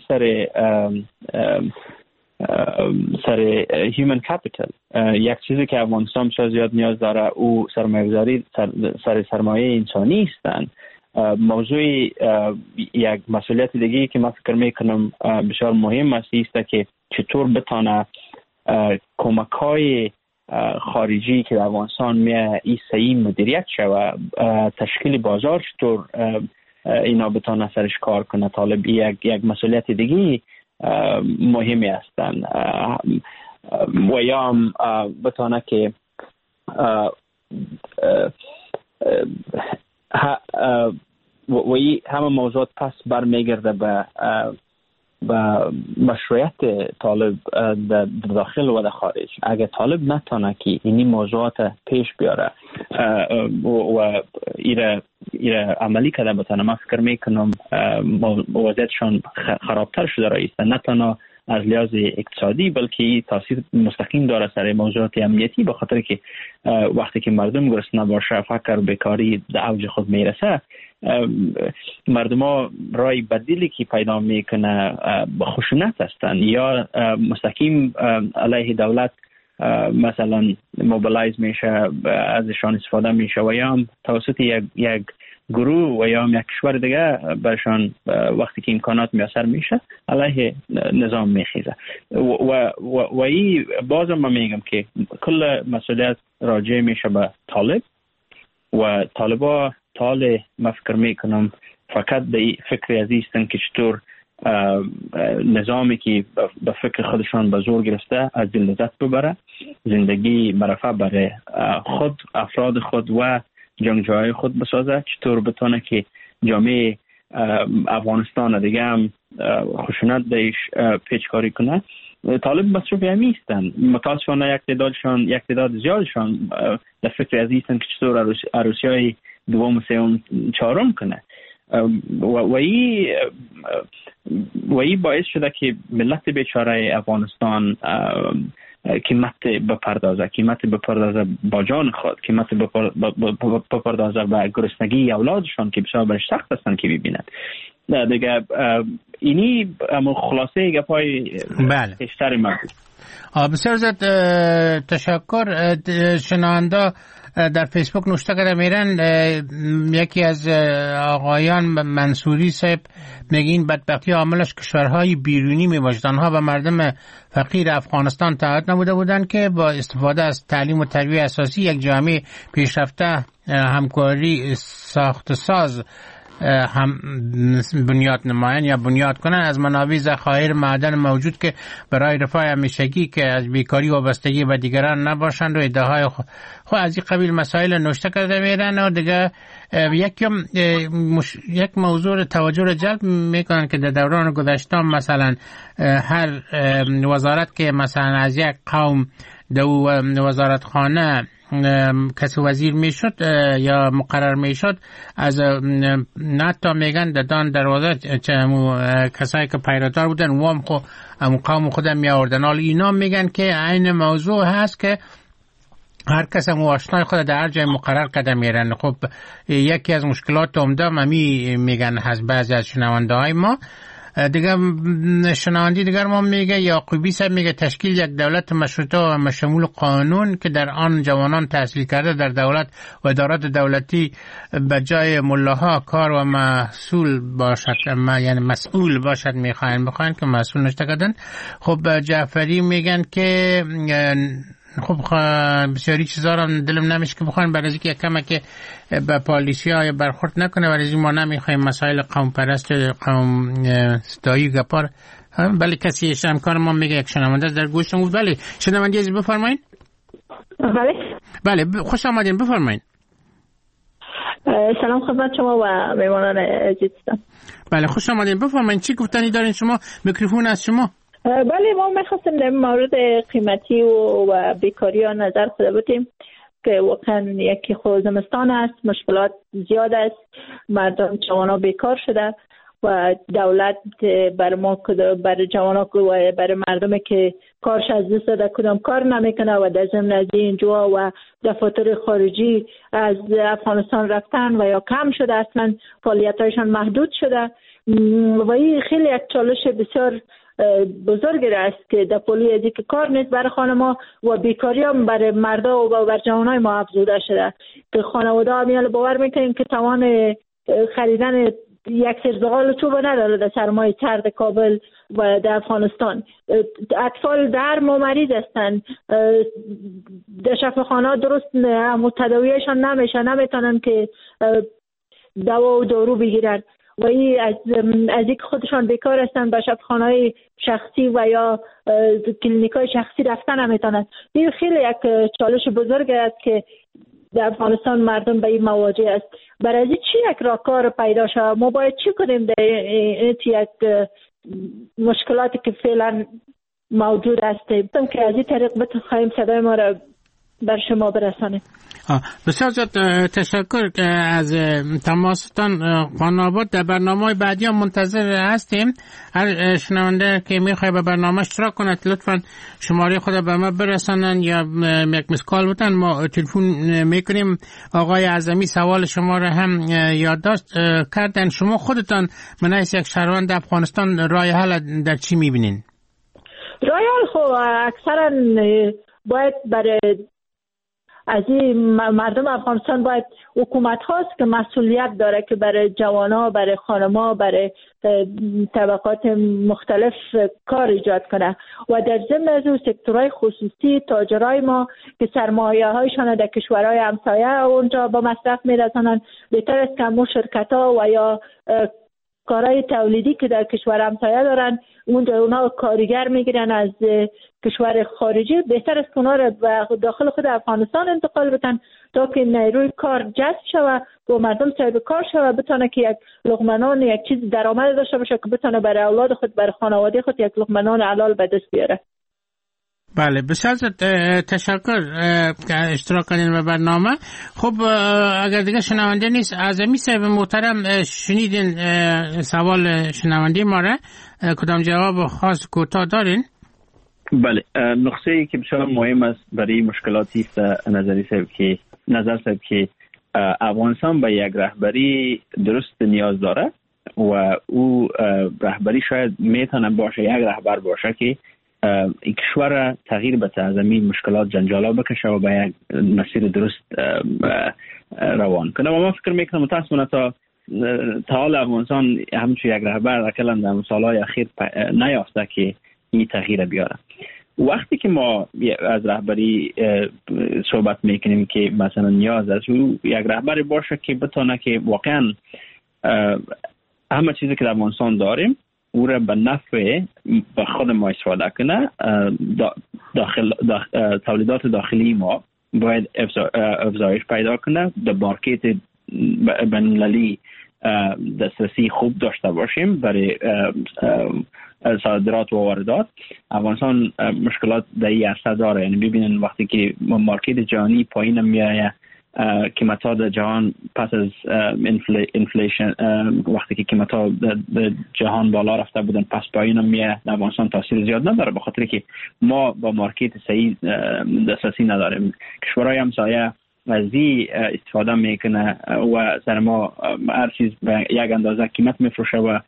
سر هیومن کپیتال. یک چیزی که افغانستان بسیار زیاد نیاز داره او سرمایه گذاری سر سرمایه انسانی هستند. موضوع یک مسئولیت دیگه که من فکر میکنم بسیار مهم است که چطور بتانه کمک‌های خارجی که در افغانستان میه این صحیح مدیریت شوه، تشکیل بازار چطور اینا بتانه سرش کار کنه. طالب یک مسئولیت دیگه مهمی هستند و یا بتانه که و همه موضوعات پس برمیگرده به مشروعیت طالب در داخل و در خارج. اگه طالب نتانه که اینی موضوعات پیش بیاره و ایره عملی کرده بتانه، من فکر میکنم وضعیتشان خرابتر شده رایسته، نه تنها از لحاظ اقتصادی بلکه تاثیر مستقیم داره سر موضوعات امنیتی، به خاطر که وقتی که مردم گرسنه باشه، فقر بیکاری در اوج خود میرسه، مردم ها رای بدیلی که پیدا میکنه به خشونت هستند یا مستقیم علیه دولت مثلا موبیلایز میشه، ازشان استفاده میشه و یا توسط یک گروه و یا یک کشور دیگه برشان وقتی که امکانات میسر میشه علیه نظام میخیزه. و این بازم من میگم که کل مسئولیت راجع میشه به طالب و طالبا ما فکر میکنم فقط به فکر عزیزتن که چطور نظامی که به فکر خودشان به زور گرفته از دل لذت ببره، زندگی مرفع برای خود، افراد خود و جنگجوهای خود بسازه، چطور بتونه که جامعه افغانستان دیگه هم خشونت درش پیچکاری کنه. طالب مصروف همی هستن، متاسفانه یک تعداد زیادشان در فکر عزیزتن که چطور عروسی‌های دوم، سوم، چهارم کنه و این باعث شده که ملت بیچاره افغانستان قیمت بپردازه با جان خود، قیمت بپردازه به گرسنگی اولادشان که بسیار برش سخت هستن که ببینند دیگه. اینی خلاصه گپای بیشتر ما بود.
بسیار زیاد تشکر. شنونده در فیسبوک نوشته کرده میرن یکی از آقایان منصوری صاحب میگه این بدبختی عاملش کشورهای بیرونی میباشد. آنها به مردم فقیر افغانستان تعهد نموده بودند که با استفاده از تعلیم و تربیت اساسی یک جامعه پیشرفته همکاری ساخت ساز هم بنیاد نمایان یا بنیاد کنن از منابع ذخایر معدن موجود که برای رفاه همیشگی که از بیکاری و وابستگی به دیگران نباشند و ایده‌های خود از این قبیل مسائل نوشته کرده میرن و دیگه یک موضوع توجه را جلب میکنن که در دوران گذشته مثلا هر وزارت که مثلا از یک قوم دو وزارت خانه کسی وزیر میشد یا مقرر میشد از نتا میگن دادان دروازه کسایی که پیرادار بودن وام خو قوم خودم می آوردن. حالا اینا میگن که عین موضوع هست که هر کس آشنای خود در هر جای مقرر قدم میرن. خب یکی از مشکلات عمده میگن هست بعضی از شنونده های ما دیگه. شنوندی دیگر ما میگه یعقوبی صاحب میگه تشکیل یک دولت مشروطه و مشمول قانون که در آن جوانان تحصیل کرده در دولت و ادارات دولتی به جای ملاها کار و مسئول باشد، یعنی مسئول باشد میخواین که مسئول نشته کردن. خب جعفری میگن که خب بسیاری چیزا را دلم نمیشه که بخواین برای اینکه کمه که به پالیسی های برخورد نکنه، برای ما نمیخوایم مسائل قوم پرست قوم ستایی گپار. بله کسی همکار ما میگه یک شنونده در گوشم بود. بله شنونده عزیز بفرمایید. بله خوش آمدین بفرمایید.
سلام خدمت شما و میهمانان عزیزم.
بله خوش آمدین بفرمایید. چی گفتنی دارین شما؟ میکروفون از شما.
بله ما میخواستیم در مورد قیمتی و بیکاری ها نظر خود بدیم که واقعا یکی خود زمستان است، مشکلات زیاد است، مردم جوانا بیکار شده و دولت بر جوانا و بر مردم که کارش از دست داده کدام کار نمیکنه و در ضمن از اینجا و دفاتر خارجی از افغانستان رفتن و یا کم شده، اصلا فعالیتایشان محدود شده و این خیلی یک چالش بسیار بزرگی است که در پولی ازی که کار نیست برای خانما و بیکاری هم برای مردا و بر جوانای ما افزوده شده که خانواده ها میال باور میکنیم که توان خریدن یک سرزغال چوب نداره در سرمای سرد کابل و در افغانستان. اطفال در مریض هستند، در شفاخانه درست تداویشان نمیشه، نمیتونن که دوا و دارو بگیرن و این از اینکه خودشان بیکار هستند به شفاخانه‌های شخصی و یا کلینیک‌های شخصی رفتن نمیتونن. این خیلی یک چالش بزرگ است که در افغانستان مردم به این مواجه است. برای چی یک راهکار پیدا شود؟ ما باید چی کنیم در این یک مشکلاتی که فعلا موجود است که از این طریق بتونیم صدای ما را بر شما برسانیم.
بسیار زیاد تشکر از تماستان خانم آباد. در برنامه بعدی هم منتظر هستیم. هر شنونده که میخواه به برنامه اشتراک کند لطفا شماره خود به ما برسانن یا یک مسکال بودن، ما تلفن میکنیم. آقای اعظمی سوال شما را هم یادداشت کردن. شما خودتان من از یک شهروند افغانستان راه حل در چی میبینین؟
راه حل خب اکثرا باید برای از این مردم افغانستان باید حکومت هاست که مسئولیت داره که برای جوانا، برای خانما، برای طبقات مختلف کار ایجاد کنه و در ضمن از اون سکتورهای خصوصی تاجرای ما که سرمایه هایشان در کشورهای همسایه اونجا با مصرف میرسانند، بهتر است که همون شرکت ها و یا کارهای تولیدی که در کشور همسایه دارن اونجا اونا کارگر میگیرن از کشور خارجی، بهتر است که اونا رو داخل خود افغانستان انتقال بدن تا که نیروی کار جذب شود و مردم صاحب کار شود، بتونه که یک لقمه نان یک چیز درآمد داشته باشه که بتونه برای اولاد خود برای خانواده خود یک لقمه نان حلال به دست بیاره.
بله بسیار تشکر که اشتراک کردین به برنامه. خب اگر دیگه شنونده نیست، اعظمی صاحب محترم شنیدین سوال شنونده ما را، کدام جواب خاص کوتاه دارین؟
بله، نقطه ای که بسیار مهم است برای مشکلاتی است نظر صاحب که افغانستان به یک رهبری درست نیاز داره و او رهبری شاید میتونه باشه یک رهبر باشه که این کشور تغییر بده، از این مشکلات جنجالا بکشه و به یک مسیر درست روان کنه. و من فکر میکنم متاسفانه تا حال افغانستان همچون یک رهبر اکلا در سالهای اخیر نیافته که این تغییر بیاره. وقتی که ما از رهبری صحبت میکنیم که مثلا نیاز است او یک رهبری باشه که بتونه که واقعا همه چیزی که در افغانستان داریم او را به نفع به خود ما استفاده کنه. تولیدات داخلی ما باید افزایش پیدا کنه، در مارکت بین‌المللی دسترسی خوب داشته باشیم برای صادرات و واردات. افغانستان مشکلات در این عرصه داره، یعنی ببینن وقتی که مارکت جهانی پایین میایه، قیمت‌ها در جهان پس از انفلیشن وقتی که قیمت‌ها در جهان بالا رفته بودن پس پایین میایه، افغانستان تاثیر زیاد نداره به خاطر که ما با مارکت صحیح دسترسی نداریم. کشورهای همسایه از این استفاده میکنه و سر ما هر چیز به یک اندازه قیمت میفروشه و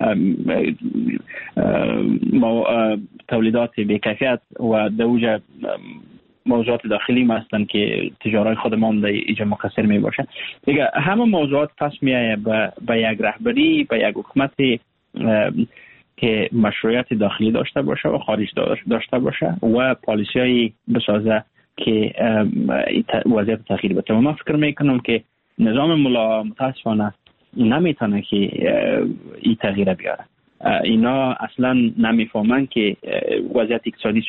ما تولیدات بی‌کیفیت و دوجه موضوعات داخلی ما هستن که تجارت خود ما هم در اینجا مقصر می باشه. دیگه همه موضوعات پس میایه به یک رهبری، به یک حکومت که مشروعیت داخلی داشته باشه و خارج داشته باشه و پالیسی های بسازه که وضعیت تغییر بده. و من فکر میکنم که نظام ملا متاسفانه نمیتونه که این تغییر بیاره. اینا اصلا نمیفهمن که وضعیت اقتصادی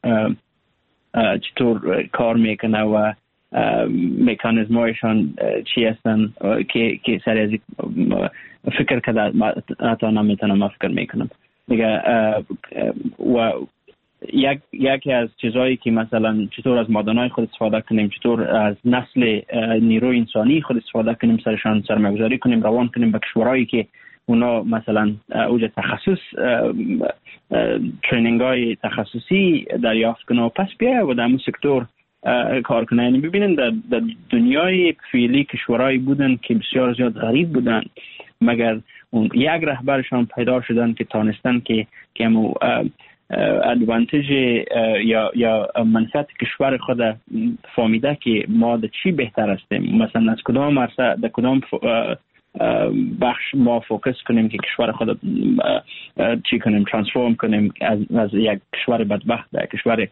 چطور کار میکنه و مکانیزمایشان چی هستن که سر از فکر کرده حتی نمیتونم. من فکر میکنم دیگه و یکی از چیزهایی که مثلا چطور از مادنای خود استفاده کنیم، چطور از نسل نیروی انسانی خود استفاده کنیم، سرشان سرمایه‌گذاری کنیم، روان کنیم به کشورهایی که اونا مثلا اوج تخصص ترینینگ های تخصصی دریافت کنه و پس بیایه و در اون سکتور کار کنه. یعنی ببینن در دنیای فعلی کشورهایی بودن که بسیار زیاد غریب بودن، مگر اون یک رهبرشان پیدا شدن که تانستن که همو ادوانتیج یا منفعت کشور خود فهمیده که ما در چی بهتر هستیم، مثلا از کدام عرصه در کدام بخش ما فوکس کنیم که کشور خود چی کنیم، ترانسفورم کنیم از یک کشور بدبخت به یک کشور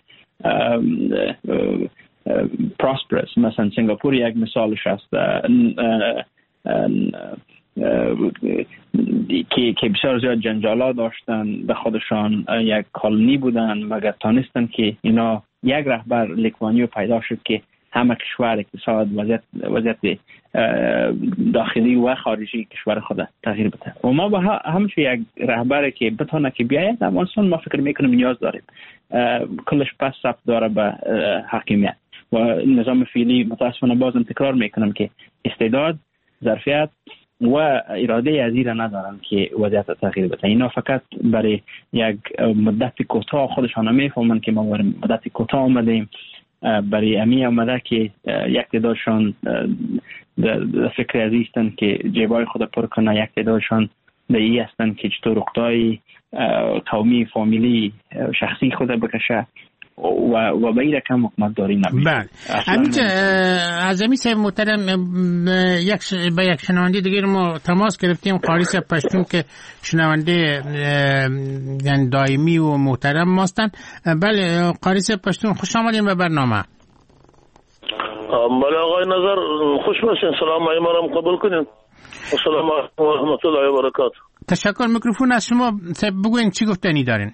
پراسپرس. مثلا سنگاپور یک مثالش است که بسیار زیاد جنجالا داشتن، به خودشان یک کالونی بودن، مگر تانستن که اینا یک رهبر لیکوانیو پیدا شد که همه کشور اقتصاد وضعیت داخلی و خارجی کشور خود تغییر بده. و ما با همچون یک رهبر که بتونه که بیاید افغانستان ما فکر میکنم نیاز داریم. کلش پس ثبت داره به حاکمیت و نظام فعلی متاسفانه بازم تکرار میکنم که استعداد، ظرفیت و اراده عزیزی ندارن که وضعیت تغییر بده. اینا فقط برای یک مدت کوتاه خودشان میفهمن که ما مدت کوتاه آمدیم، برای امی آمده که یک تعدادشان در فکر عزیزتن که جیبای خود پر کنه، یک تعدادشان در ای هستن که چطور اقتای قومی، فامیلی، شخصی خود بکشه و به این رقم حکمت داری نبید.
بله. همینجا از امی صاحب محترم به یک شنونده دیگر ما تماس گرفتیم، قاری صاحب پشتون که شنونده دائمی و محترم ماستن. بله قاری صاحب پشتون خوش آمدین به برنامه.
بله آقای نظر خوش باشین، سلام علیکم ما قبول کنین. السلام علیکم و رحمت الله و برکاته.
تشکر. میکروفون از شما بگوین چی گفتنی دارین؟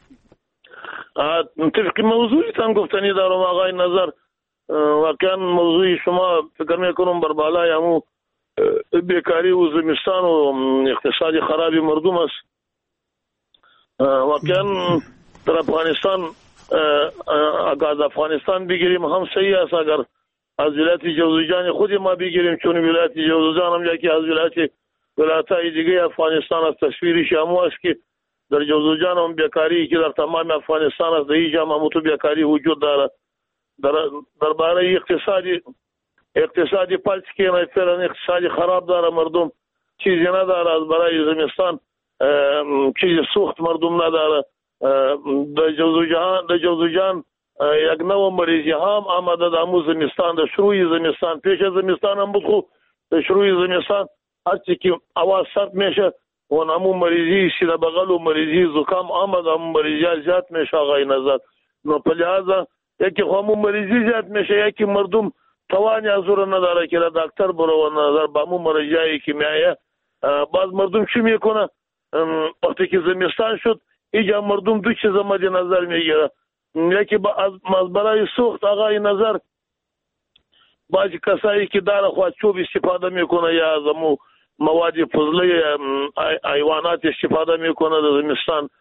طبق موضوعی تان گفتنی دارم آقای نظر. واقعا موضوعی شما فکر میکنم بر بالای همو بیکاری و زمستان و اقتصادی خرابی مردم است. واقعا در افغانستان اگر از افغانستان بگیریم هم صحیح است، اگر از ولایت جوزجان خود ما بگیریم، چون ولایت جوزجان هم یکی از ولایت‌های دیگه افغانستان است. تصویرش همو است که در جوزجان هم بیکاری که در تمام افغانستان است، در اینجا هم تو بیکاری وجود داره. درباره اقتصادی پلس که فعلا اقتصادی خراب داره، مردم چیزی نداره از برای زمستان، چیزی سوخت مردم نداره. در جوزجان یک نوع مریضی هم آمده در زمستان، در شروع زمستان، پیش از زمستان هم بود خوب، در شروع زمستان هرچی که آواز سرد میشه و همون مریضی سیده بغل و مریضی زکام آمده، همون مریضی زیاد میشه آقای نظر. نو په لحاظه یکی همون مریضی زیاد میشه، یکی مردم توانی از رو نداره که دکتر برو نظر با همون مریضی که میایه. باز مردم چی میکنه وقتی که زمستان شد اینجا مردم دو چیز مد نظر میگیره، یکی از برای سوخت آقای نظر بعضی کسایی که داره خواهد چوب استفاده میکنه یا از امو مواد فضله حیوانات استفاده میکنه در زمستان،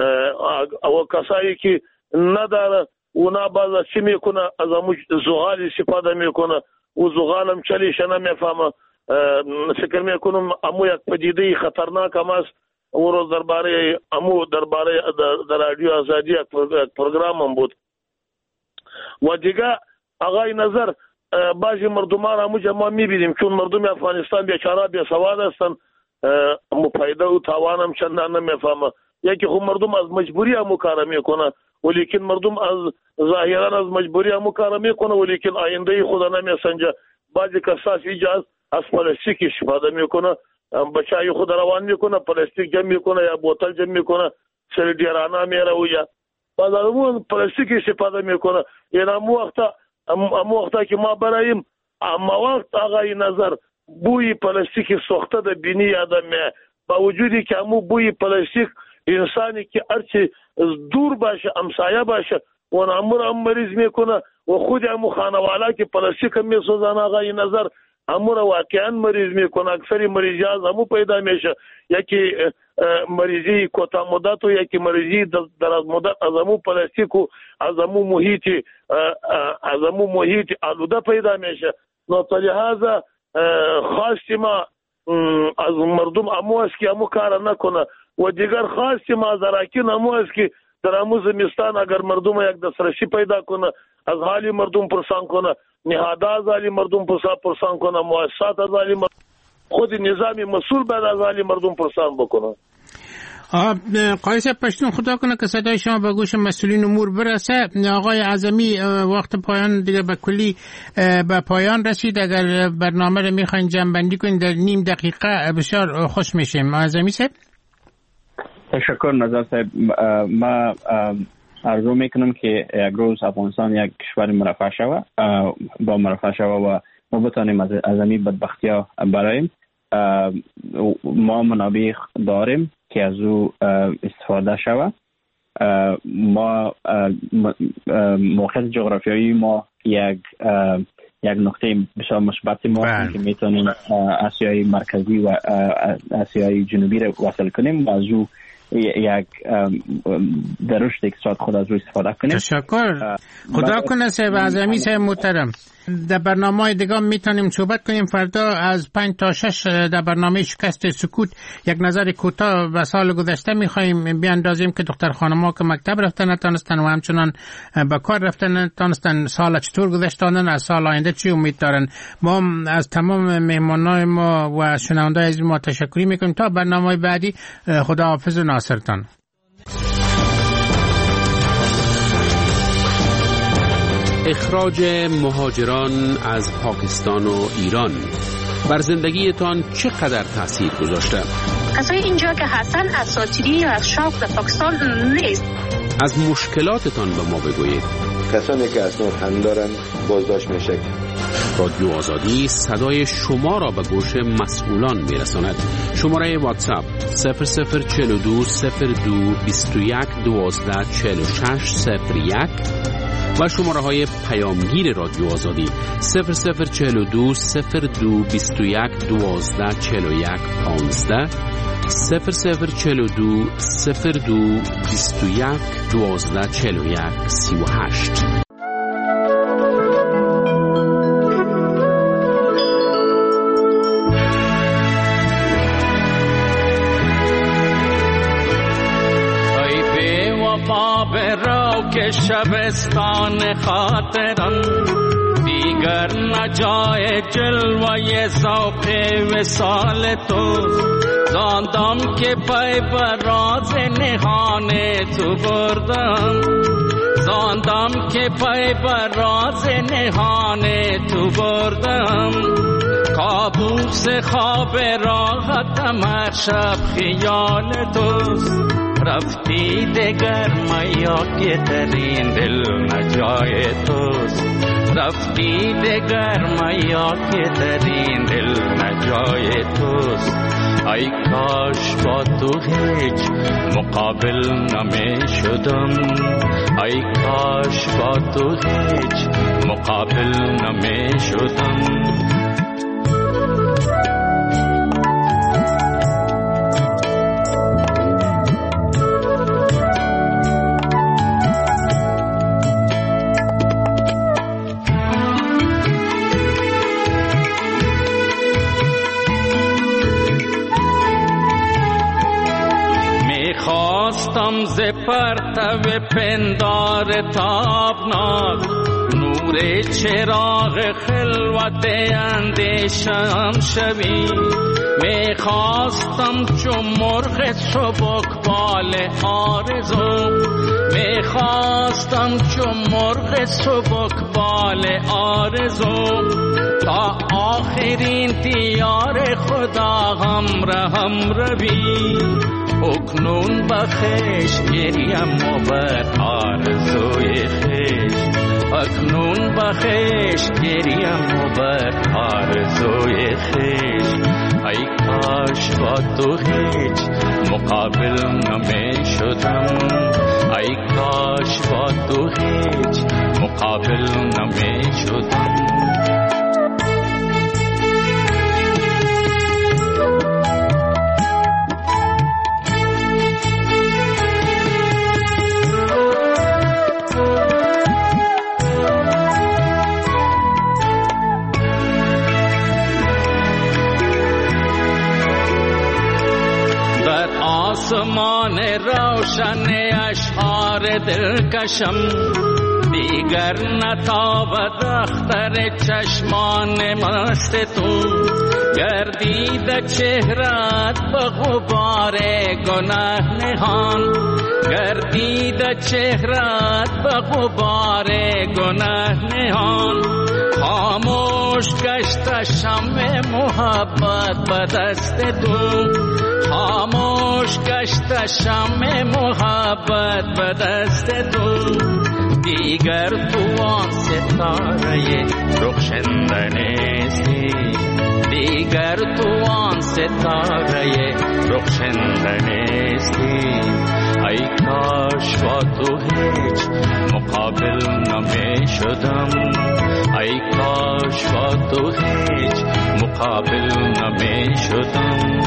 او کسایی که نداره اونا بعضا چی میکنه از امو زغال استفاده میکنه و زغال هم چلیش نمیفهمه. فکر میکنم امو یک پدیده خطرناک هم است. او روز درباره در رادیو آزادی یک پروگرام هم بود و دیگه آقای نظر بعضی مردمان همونجا ما میبینیم چون مردم افغانستان بیچاره بیسواد هستن، فایده و تاوان هم چندان نمیفهمه. یکی خب مردم از مجبوری همو کار میکنه ولیکن مردم از ظاهرا از مجبوری همو کار میکنه ولیکن آینده خدا نمیسنجه. بعضی کساس ایجاز از پلاستیک استفاده میکنه، بچای خود روان میکنه، پلاستیک جمع میکنه یا بوتل جمع میکنه، سر دیرانا میره و یا بعد همون پلاستیک استفاده میکنه. یعنی امو وقتا که ما برایم اما وقت آقای نظر بوی پلاستیک سوخته ده بینی آدم میه، با وجودی که امو بوی پلاستیک انسانی که هرچی دور باشه امسایه باشه و امور هم مریض میکنه و خود امو خانوالا که پلاستیک هم میسوزن آقای نظر امور واقعا مریض میکنه. اکثری مریضی از همو پیدا میشه، یکی مریضی کوتاه مدت و یکی مریضی دراز مدت از همو پلاستیک و از همو محیط آلوده پیدا میشه. نو لحاظا خواستی ما از مردم امو است که امو کار نکنه و دیگر خواستی ما از اراکین امو است که در امو زمستان اگر مردم یک دسترسی پیدا کنه از حالی مردم پرسان کنه، نهاده از حالی مردم پرسان کنه، مؤسسات از حالی مردم، خود نظامی مسئول باید از حالی مردم پرسان بکنه.
قایص پشتون خدا کنه که صدای شما به گوش مسئولین امور برسه. آقای اعظمی وقت پایان دیگه به کلی به پایان رسید، اگر برنامه رو میخواین جمع بندی کنین در نیم دقیقه بسیار خوش میشیم. اعظمی صاحب
تشکر نظر صاحب. ما آرزو میکنم که یک روز افغانستان یک کشور مرفع شود با مرفع شود و ما بتانیم از این بدبختی ها براییم. ما منابع داریم که از او استفاده شود. ما موقعیت جغرافیایی ما یک نقطه بسیار مثبت ما که میتونیم آسیای مرکزی و آسیای جنوبی رو وصل کنیم و از او یک در رشد اقتصاد خود از روی استفاده کنیم.
تشکر. خدا کنه صاحب اعظمی صاحب محترم. در برنامه دیگه میتونیم صحبت کنیم. فردا از 5 تا 6 در برنامه شکست سکوت یک نظر کوتاه به سال گذشته میخوایم بیاندازیم که دختر خانم‌ها که مکتب رفتن نتونستن و همچنان به کار رفتن نتونستن سال چطور گذشتانن، از سال آینده چی امید دارن. ما از تمام مهمانای ما و شنوندای عزیز ما تشکر میکنیم. تا برنامه بعدی خداحافظ و ناصرتان.
اخراج مهاجران از پاکستان و ایران بر زندگیتان چقدر تاثیر گذاشته؟
کسایی اینجا که هستن اساطیری یا از شوق در پاکستان نیست.
از مشکلاتتان به ما بگویید.
کسانی که اسناد هم دارن بازداشت میشه.
رادیو آزادی صدای شما را به گوش مسئولان میرساند. شماره واتساپ 0042 02 21 12 46 01 و شماره های پیامگیر رادیو آزادی 0042 02 21 12 41 15 0042 02 21 12 41 38.
خاک شبستان خاطرم، دیگر نجای جلوه ذوق وصال تو. زاندم که پی بر راز نهان تو بردم، زاندم که پی بر راز نهان تو بردم. کابوس خواب راحتم هر شب خیال توست. رفتی دگر میا که ترین دل نجای توست. رفتی دگر میا که ترین دل نجای توست. ای کاش با تو هیچ مقابل نمی شدم، ای کاش با تو هیچ مقابل نمی شدم. خواستم ز پرتو پندار تابناک نور چراغ خلوت اندیشم شوی. می خواستم چون مرغ سبکبال آرزو، می خواستم چون مرغ سبکبال آرزو. تا آخرین دیار خدا همراهم روی. اکنون بخش گریم و بر آرزوی خیش، اکنون بخش گریم و بر آرزوی خیش. ای کاش با تو هیچ مقابل نمی شدم، ای کاش با تو هیچ مقابل نمی شدم. آسمان روشن اشعار دلکشم، دیگر نتابد اختر چشمان مست تو. گردید چهرت به غبار گناه نهان، گردید چهرت به غبار گناه نهان. خاموش گشت شمع محبت به دست تو، خاموش گشت شمع محبت به دست تو. دیگر تو آن ستاره رخشنده نیستی، دیگر تو آن ستاره رخشنده نیستی. ای کاش با تو هیچ مقابل نمی شدم، ای کاش با تو هیچ مقابل نمی شدم.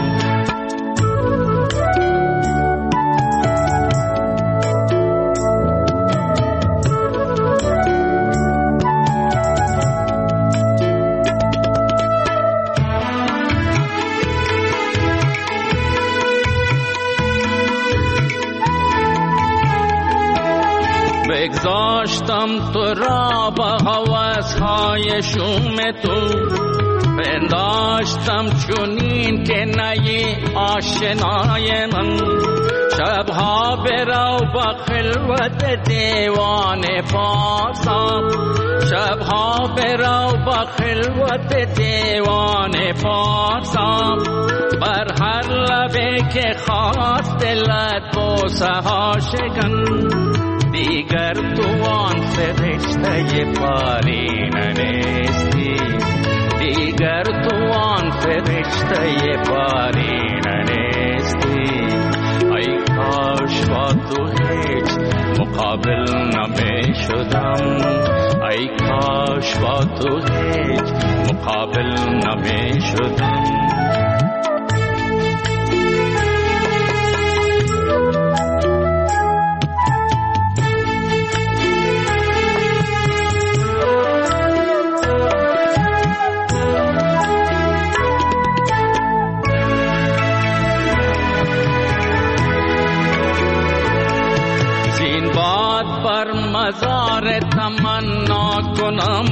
بگذاشتم تو را با هوس‌های شوم تو، پنداشتم چونین که نی آشنای من. شبها برو با خلوت دیوان پارسا، شبها برو با خلوت دیوان پارسا. بر هر لبه که خواست دلت بوسه ها شکن، دیگر تو آن فرشته پارینه نیستی، دیگر تو آن فرشته پارینه نیستی. ای کاش با تو هیچ مقابل نمی شدم، ای کاش با تو هیچ مقابل نمی شدم.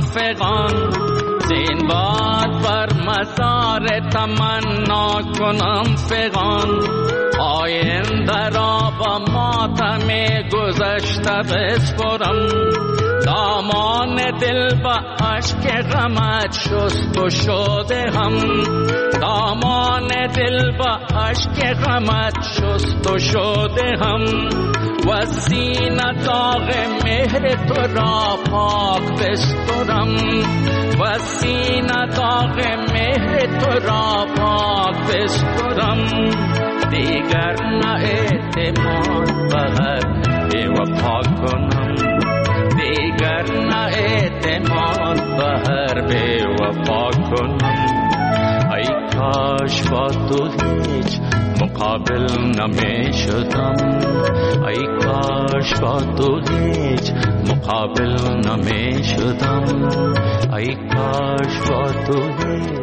فغان زین باد بر مزار تمنا کنم فغان آینده را با ماتم گذشته بسپرم دامان دل با عشق غمت شست و شده هم دامان دل با عشق غمت شست و شده هم و سینه داغ مهر تو را پاک بسترم و سینه داغ مهر تو را پاک بسترم دیگر نه اعتماد بغیر بی وفا کنم دیگر نه اعتماد بغیر بی وفا کنم ای کاش با تو هیچ مقابل نمی شدم ای کاش با تو هیچ مقابل نمی شدم ای کاش با تو هیچ